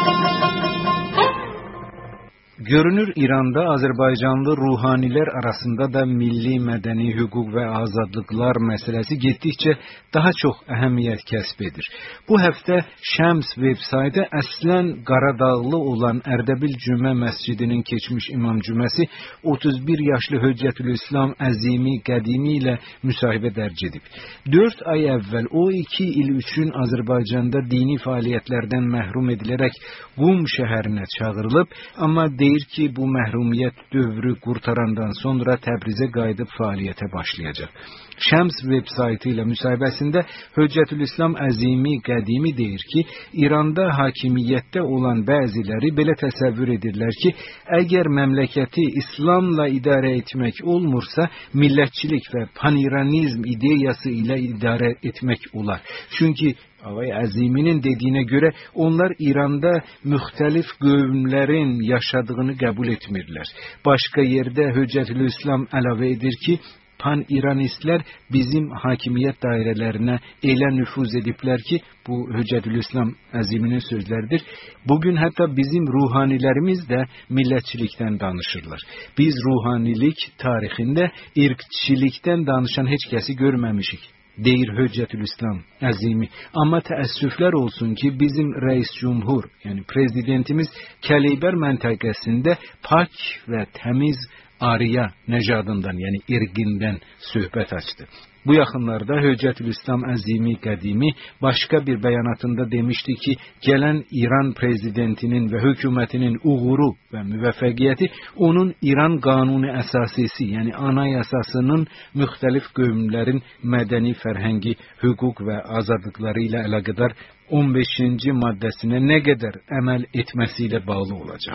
Görünür, İranda Azərbaycanlı ruhanilər arasında da milli mədəni hüquq və azadlıqlar məsələsi getdikcə daha çox əhəmiyyət kəsb edir. Bu həftə Şəms veb-saytı əslən Qaradağlı olan Ərdəbil Cümə məscidinin keçmiş imam cüməsi otuz bir yaşlı Höccətülislam Əzimi Qədimi ilə müsahibə dərc edib. dörd ay əvvəl o iki il üçün Azərbaycanda dini fəaliyyətlərdən məhrum edilərək Qum şəhərinə çağırılıb, amma deyir ki, bu məhrumiyyət dövrü qurtarandan sonra Təbrizə qayıdıb fəaliyyətə başlayacaq. Şəms veb-saytı ilə müsahibəsində Höccətülislam Əzimi Qədimi deyir ki, İranda hakimiyyətdə olan bəziləri belə təsəvvür edirlər ki, əgər məmləkəti İslamla idarə etmək olmursa, millətçilik və paniranizm ideyası ilə idarə etmək olar. Çünki Ağay Əziminin dediyinə görə onlar İranda müxtəlif qövmlərin yaşadığını qəbul etmirlər. Başqa yerdə Höccətülislam əlavə edir ki, pan-İranistlər bizim hakimiyyət dairələrinə elə nüfuz ediblər ki, bu Höccətülislam Əziminin sözləridir. Bugün hətta bizim ruhanilərimiz də millətçilikdən danışırlar. Biz ruhanilik tarixində irqçilikdən danışan heç kəsi görməmişik deyir Höccətülislam Əzimi. Amma təəssüflər olsun ki, bizim rəis cumhur, yəni prezidentimiz Kəleyber məntəqəsində pak və təmiz Arya nəcadından, yəni irqindən söhbət açdı. Bu yaxınlarda Höccətülislam Əzimi Qədimi başqa bir bəyanatında demişdi ki, gələn İran prezidentinin və hökumətinin uğuru və müvəffəqiyyəti onun İran qanuni əsasisi, yəni anayasasının müxtəlif qövmlərin mədəni, fərhəngi, hüquq və azadlıqları ilə əlaqədar on beşinci maddəsinə nə qədər əməl etməsi ilə bağlı olacaq.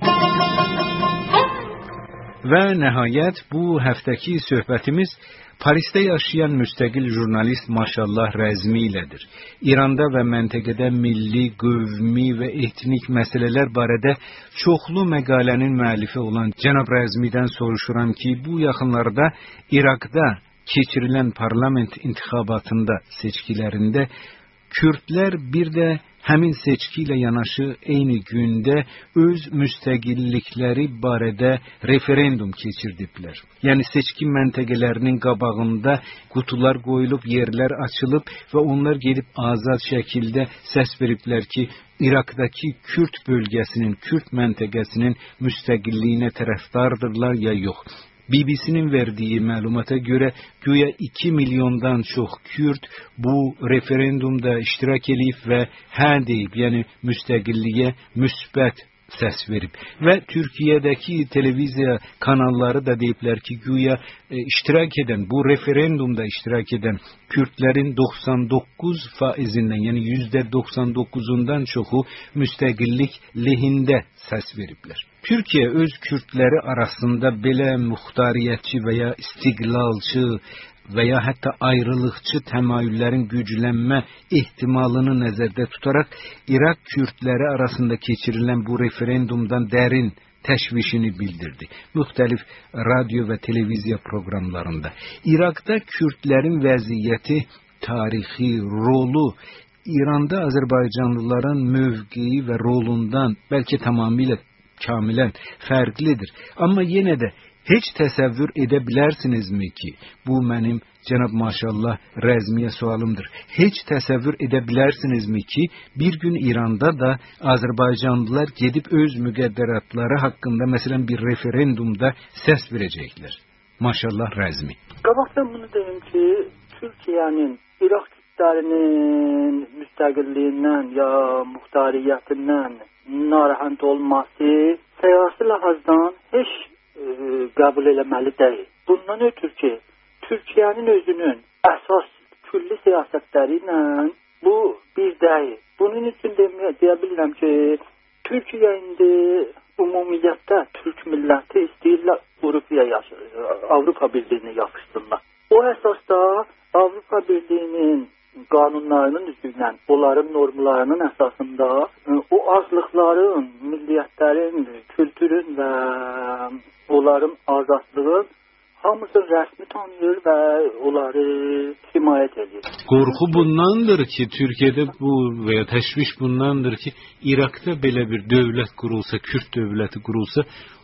Və nəhayət bu həftəki söhbətimiz Parisdə yaşayan müstəqil jurnalist Maşallah Rəzmi ilədir. İranda və məntəqədə milli, qövmi və etnik məsələlər barədə çoxlu məqalənin müəllifi olan cənab Rəzmidən soruşuram ki, bu yaxınlarda İraqda keçirilən parlament intihabatında seçkilərində Kürdlər bir də həmin seçki ilə yanaşı eyni gündə öz müstəqillikləri barədə referendum keçirdiblər. Yəni seçki məntəqələrinin qabağında qutular qoyulub, yerlər açılıb və onlar gedib azad şəkildə səs veriblər ki, İraqdakı Kürd bölgəsinin, Kürd məntəqəsinin müstəqilliyinə tərəfdardırlar ya yox. B B C-nin verdiyi məlumata görə güya iki milyondan çox Kürd bu referendumda iştirak edib və hə deyib, yəni müstəqilliyə müsbət səs verib. Və Türkiyədəki televiziya kanalları da deyiblər ki, güya e, iştirak edən, bu referendumda iştirak edən Kürdlərin doxsan doqquz faizindən, yəni yüzdə doxsan doqquzundan çoxu müstəqillik lehində səs veriblər. Türkiyə öz Kürdləri arasında belə muxtariyyətçi və ya istiqlalçı və ya hətta ayrılıqçı təmayüllərin güclənmə ehtimalını nəzərdə tutaraq İraq Kürdləri arasında keçirilən bu referendumdan dərin təşvişini bildirdi. Müxtəlif radio və televiziya proqramlarında. İraqda Kürdlərin vəziyyəti, tarixi, rolu İranda Azərbaycanlıların mövqeyi və rolundan bəlkə tamamilə kamilən fərqlidir. Amma yenə də heç təsəvvür edə bilərsinizmi ki, bu mənim cənab Maşallah Rəzmiyə sualımdır. Heç təsəvvür edə bilərsinizmi ki, bir gün İranda da Azərbaycanlılar gedib öz müqəddəratları haqqında məsələn bir referendumda səs verəcəklər. Maşallah Rəzmi. Qabaqdan bunu deyim ki, Türkiyənin İraq Kürdlərinin müstəqilliyindən ya muxtariyyətindən narahat olması siyasi lahazdan heç e, qəbul eləməli deyil. Bundan ötürü ki, Türkiyənin özünün əsas külli siyasətləri ilə bu bir deyil. Bunun üçün deməyə deyə bilirəm ki, Türkiyə indi ümumiyyətdə Türk milləti istəyirlər Avropaya, Avropa Birliyinə yapışsınlar. O əsasda Avropa Birliyinin qanunlarının üzrə, onların normlarının əsasında o azlıqların, milliyyətlərin, kültürün və onların azadlığın hamısını rəsmi tanıyır və onları himayət edir. Qorxu bundandır ki, Türkiyədə bu və ya təşviş bundandır ki, İraqda belə bir dövlət qurulsa, Kürd dövləti qurulsa,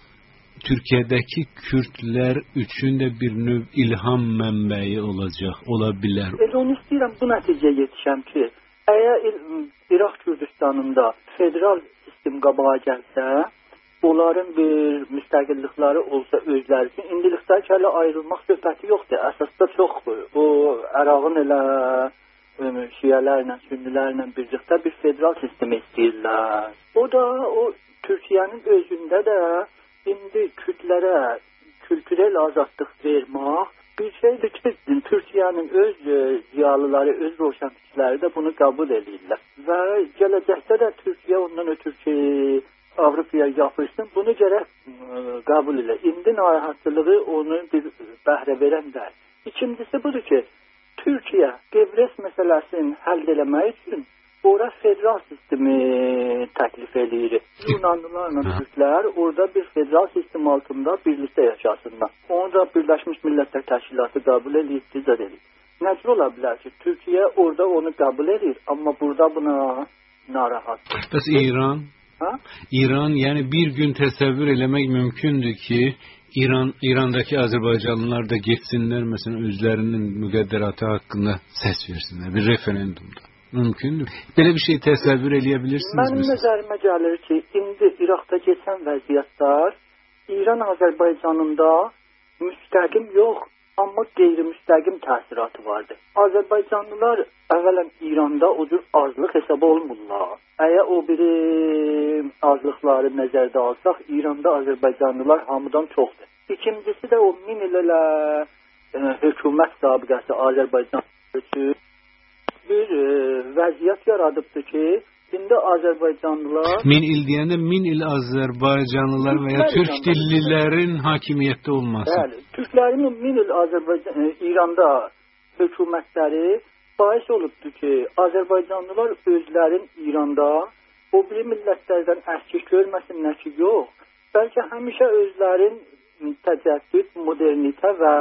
Türkiyədəki Kürdlər üçün də bir növ ilham mənbəyi olacaq, ola bilər. Elə onu istəyirəm, bu nəticəyə yetişəm ki, əgər İraq Kürdistanında federal sistem qabağa gəlsə, onların bir müstəqillikləri olsa özləri üçün, indilikdə hələ ayrılmaq söhbəti yoxdur. Əsasda çox o Ərağın elə şiyələrlə, sünnilərlə birlikdə bir federal sistemi istəyirlər. O da o Türkiyənin özündə də indi Kürdlərə kültürel azadlıq vermək bir şeydir ki, Türkiyənin öz ziyalıları, öz roşançıları da bunu qəbul edirlər. Və gələcəkdə də Türkiyə ondan ötürü ki, Avropaya yapışsın, bunu gərək qəbul edir. İndi narahatçılığı onu bir bəhrə verən deyil. İkincisi budur ki, Türkiyə Qeybres məsələsini həll eləmək üçün ora federal sistemi təklif edir. Yunanlılarla Türklər orada bir federal sistem altında birlikdə yaşasınlar. Onu da Birləşmiş Millətlər Təşkilatı qəbul edir, biz də dedik. Necə ola bilər ki, Türkiyə orada onu qəbul edir, amma burada buna narahat. Bəs İran? Ha? İran, yəni bir gün təsəvvür eləmək mümkündür ki, İran İrandakı Azərbaycanlılar da getsinlər, məsələn, özlərinin müqəddəratı haqqında səs versinlər bir referendumda. Mümkündür. Belə bir şey təsəvvür edə bilirsiniz? Mənim nəzərimə gəlir ki, indi İraqda keçən vəziyyətlər İran Azərbaycanında müstəqim yox, amma qeyri-müstəqim təsiratı vardı. Azərbaycanlılar əvvələn İranda o cür azlıq hesab olmurlar. Əgər o biri azlıqları nəzərdə alsaq, İranda Azərbaycanlılar hamıdan çoxdur. İkincisi də o min illə e, hökumət sabiqəsi Azərbaycan üçün bir e, vəziyyət yaradıbdır ki, indi Azərbaycanlılar... Min il deyəndə min il Azərbaycanlılar və ya Türk dillilərin hakimiyyətdə olması. Bəli, Türklərin min il Azərbaycan, e, İranda hökumətləri bahis olubdur ki, Azərbaycanlılar özlərin İranda o biri millətlərdən əskik görməsinlər ki, yox. Bəlkə həmişə özlərin təcəddüd, modernitə və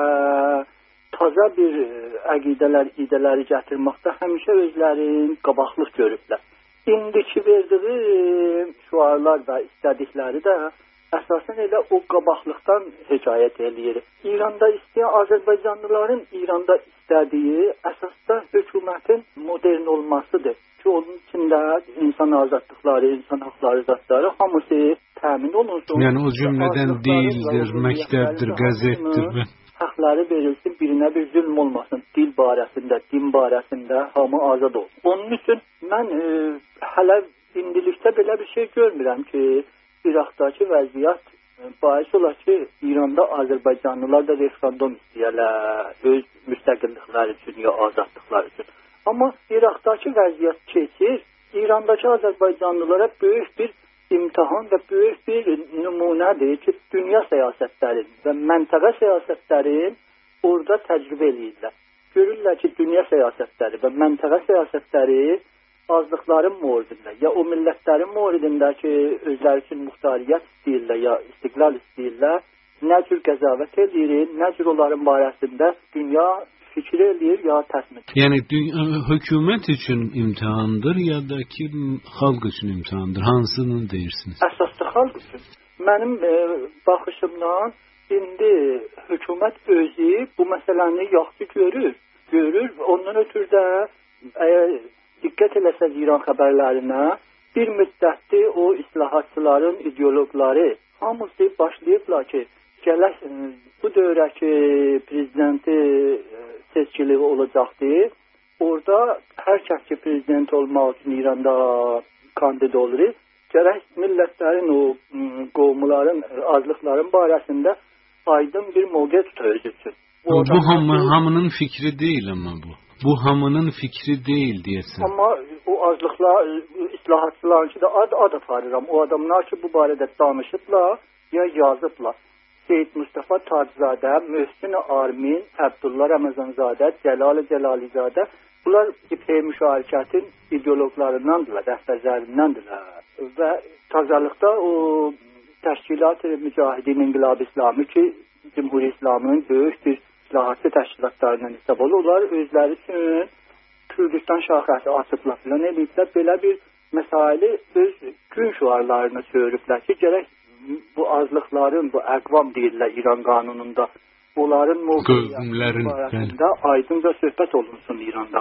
taza bir əqidələr, idələri gətirməkdə həmişə özlərin qabaqlıq görüblər. İndiki verdiyi şuarlar və istədikləri də əsasən elə o qabaqlıqdan hekayət eləyir. İranda istəyən Azərbaycanlıların İranda istədiyi əsasda hökumətin modern olmasıdır. Ki, onun içində insan azadlıqları, insan haqları zatları hamısı təmin olunsun. Yəni o cümlədən dildir, məktəbdir, qəzetdir. Haqları verilsin, birinə bir zülm olmasın. Dil barəsində, din barəsində hamı azad olsun. Onun üçün mən e, hələ indilikdə belə bir şey görmürəm ki, İraqdakı vəziyyət bahis olar ki, İranda Azərbaycanlılar da referendum istəyərlər öz müstəqillikləri üçün ya azadlıqları üçün. Amma İraqdakı vəziyyət keçir, İrandakı Azərbaycanlılara böyük bir imtahan və böyük bir nümunədir ki, dünya siyasətlərin və məntəqə siyasətlərin orada təcrübə edirlər. Görürlər ki, dünya siyasətləri və məntəqə siyasətləri azlıqların moridində, ya o millətlərin moridində ki, özləri üçün muxtariyyət istəyirlər, ya istiqlal istəyirlər, nə cür qəzavət edir, nə cür onların barəsində dünya fikir eləyir, ya təsmin. Yəni, hökumət üçün imtihandır, ya da ki, xalq üçün imtihandır? Hansını deyirsiniz? Əsaslı xalq üçün. Mənim e, baxışımdan indi hökumət özü bu məsələni yaxşı görür, görür. Ondan ötürü də əgər diqqət eləsəz İran xəbərlərinə, bir müddətdir o islahatçıların ideologları hamısı başlayıblar ki, gələk bu dövrəki prezidenti seçkiliyi olacaqdır. Orada hər kəs ki prezident olmaq üçün İranda kandid olur, gərək millətlərin o qovmuların, azlıqların barəsində aydın bir mövqe tutar özü üçün. Bu, bu hamı, hamının fikri deyil amma bu. Bu hamının fikri deyil deyəsən. Amma o azlıqlar, islahatçıların ki də ad ad aparıram. O adamlar ki bu barədə danışıblar ya yazıblar. Seyid Mustafa Taczadə, Möhsin Armin, Əbdullah Ramazanzadə, Cəlal Cəlalizadə, bunlar İpək müşarikətin ideologlarındandılar, rəhbərlərindəndirlər. Və tazalıqda o təşkilat-ı Mücahidin İnqilab İslami ki, Cümhuri İslamının böyük bir islahatçı təşkilatlarından hesab olurlar. Özləri üçün Kürdistan şaxəsi açıblar filan eləyiblər. Belə bir məsaili öz gün şuarlarına çörüblər ki, gərək bu azlıqların, bu əqvam deyirlər İran qanununda, onların qövmlərin barəsində aydınca söhbət olunsun İranda.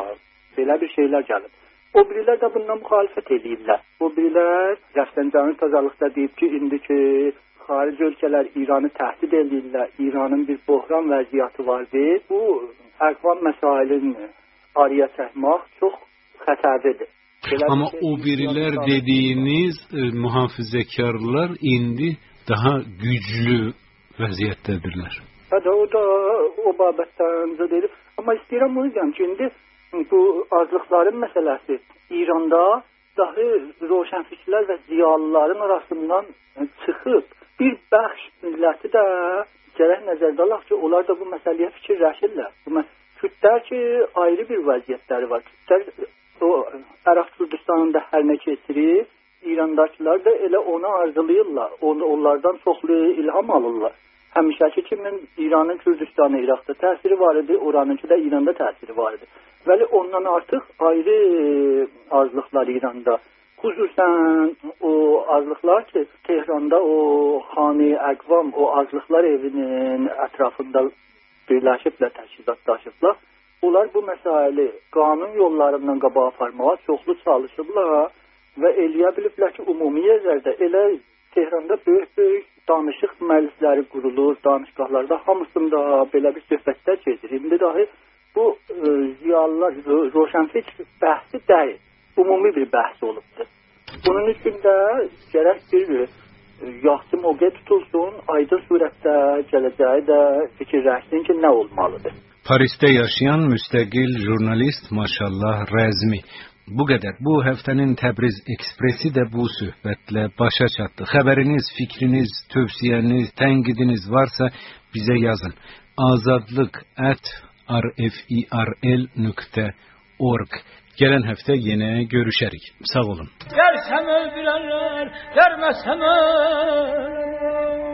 Belə bir şeylər gəlib. O birilər də bundan müxalifət edirlər. O birilər Rəfsəncanı tazalıqda deyib ki, indiki xarici ölkələr İranı təhdid edirlər. İranın bir bohran vəziyyəti vardır. Bu əqvam məsailin araya çəkmək çox xətərlidir. Amma o birilər dediyiniz e, mühafizəkarlar indi daha güclü vəziyyətdədirlər. Hətta o da o babətdən deyil. Amma istəyirəm bunu deyəm ki, indi bu azlıqların məsələsi İranda dahi roşənfikrlər və ziyalıların arasından çıxıb. Bir bəxş milləti də gərək nəzərdə alaq ki, onlar da bu məsələyə fikirləşirlər. Bu Kürdlər ki, ayrı bir vəziyyətləri var. Kürdlər o Ərəb Kürdistanında hər nə keçirir, İrandakılar da elə onu arzulayırlar. Onu, onlardan çoxlu ilham alırlar. Həmişəki kimi İranın Kürdistanı İraqda təsiri var idi, oranınki də İranda təsiri var idi. Vəli ondan artıq ayrı azlıqlar İranda Xüsusən o azlıqlar ki, Tehranda o Xani Əqvam, o azlıqlar evinin ətrafında birləşiblə təşkilatlaşıblar. Onlar bu məsələyi qanun yollarından qabağa aparmağa çoxlu çalışıblar və eləyə biliblər ki, ümumi yerlərdə elə Tehranda böyük-böyük danışıq məclisləri qurulur, danışqahlarda hamısında belə bir söhbətlər gedir. İndi dahi bu e, ziyalılar, roşanfikr bəhsi deyil, ümumi bir bəhs olubdur. Bunun üçün də gərək bir e, yaxşı mövqe tutulsun, aydın surətdə gələcəyi də fikirləşsin ki, nə olmalıdır. Paris'te yaşayan müstakil jurnalist Maşallah Rəzmi. Bu qədər. Bu həftənin Təbriz Ekspresi də bu söhbətlə başa çatdı. Xəbəriniz, fikriniz, tövsiyəniz, tənqidiniz varsa bizə yazın. azadlıq at r f i r l nöqtə org. Gələn həftə yenə görüşərik. Sağ olun. Gərsəm öldürərlər, gəlməsəm öl.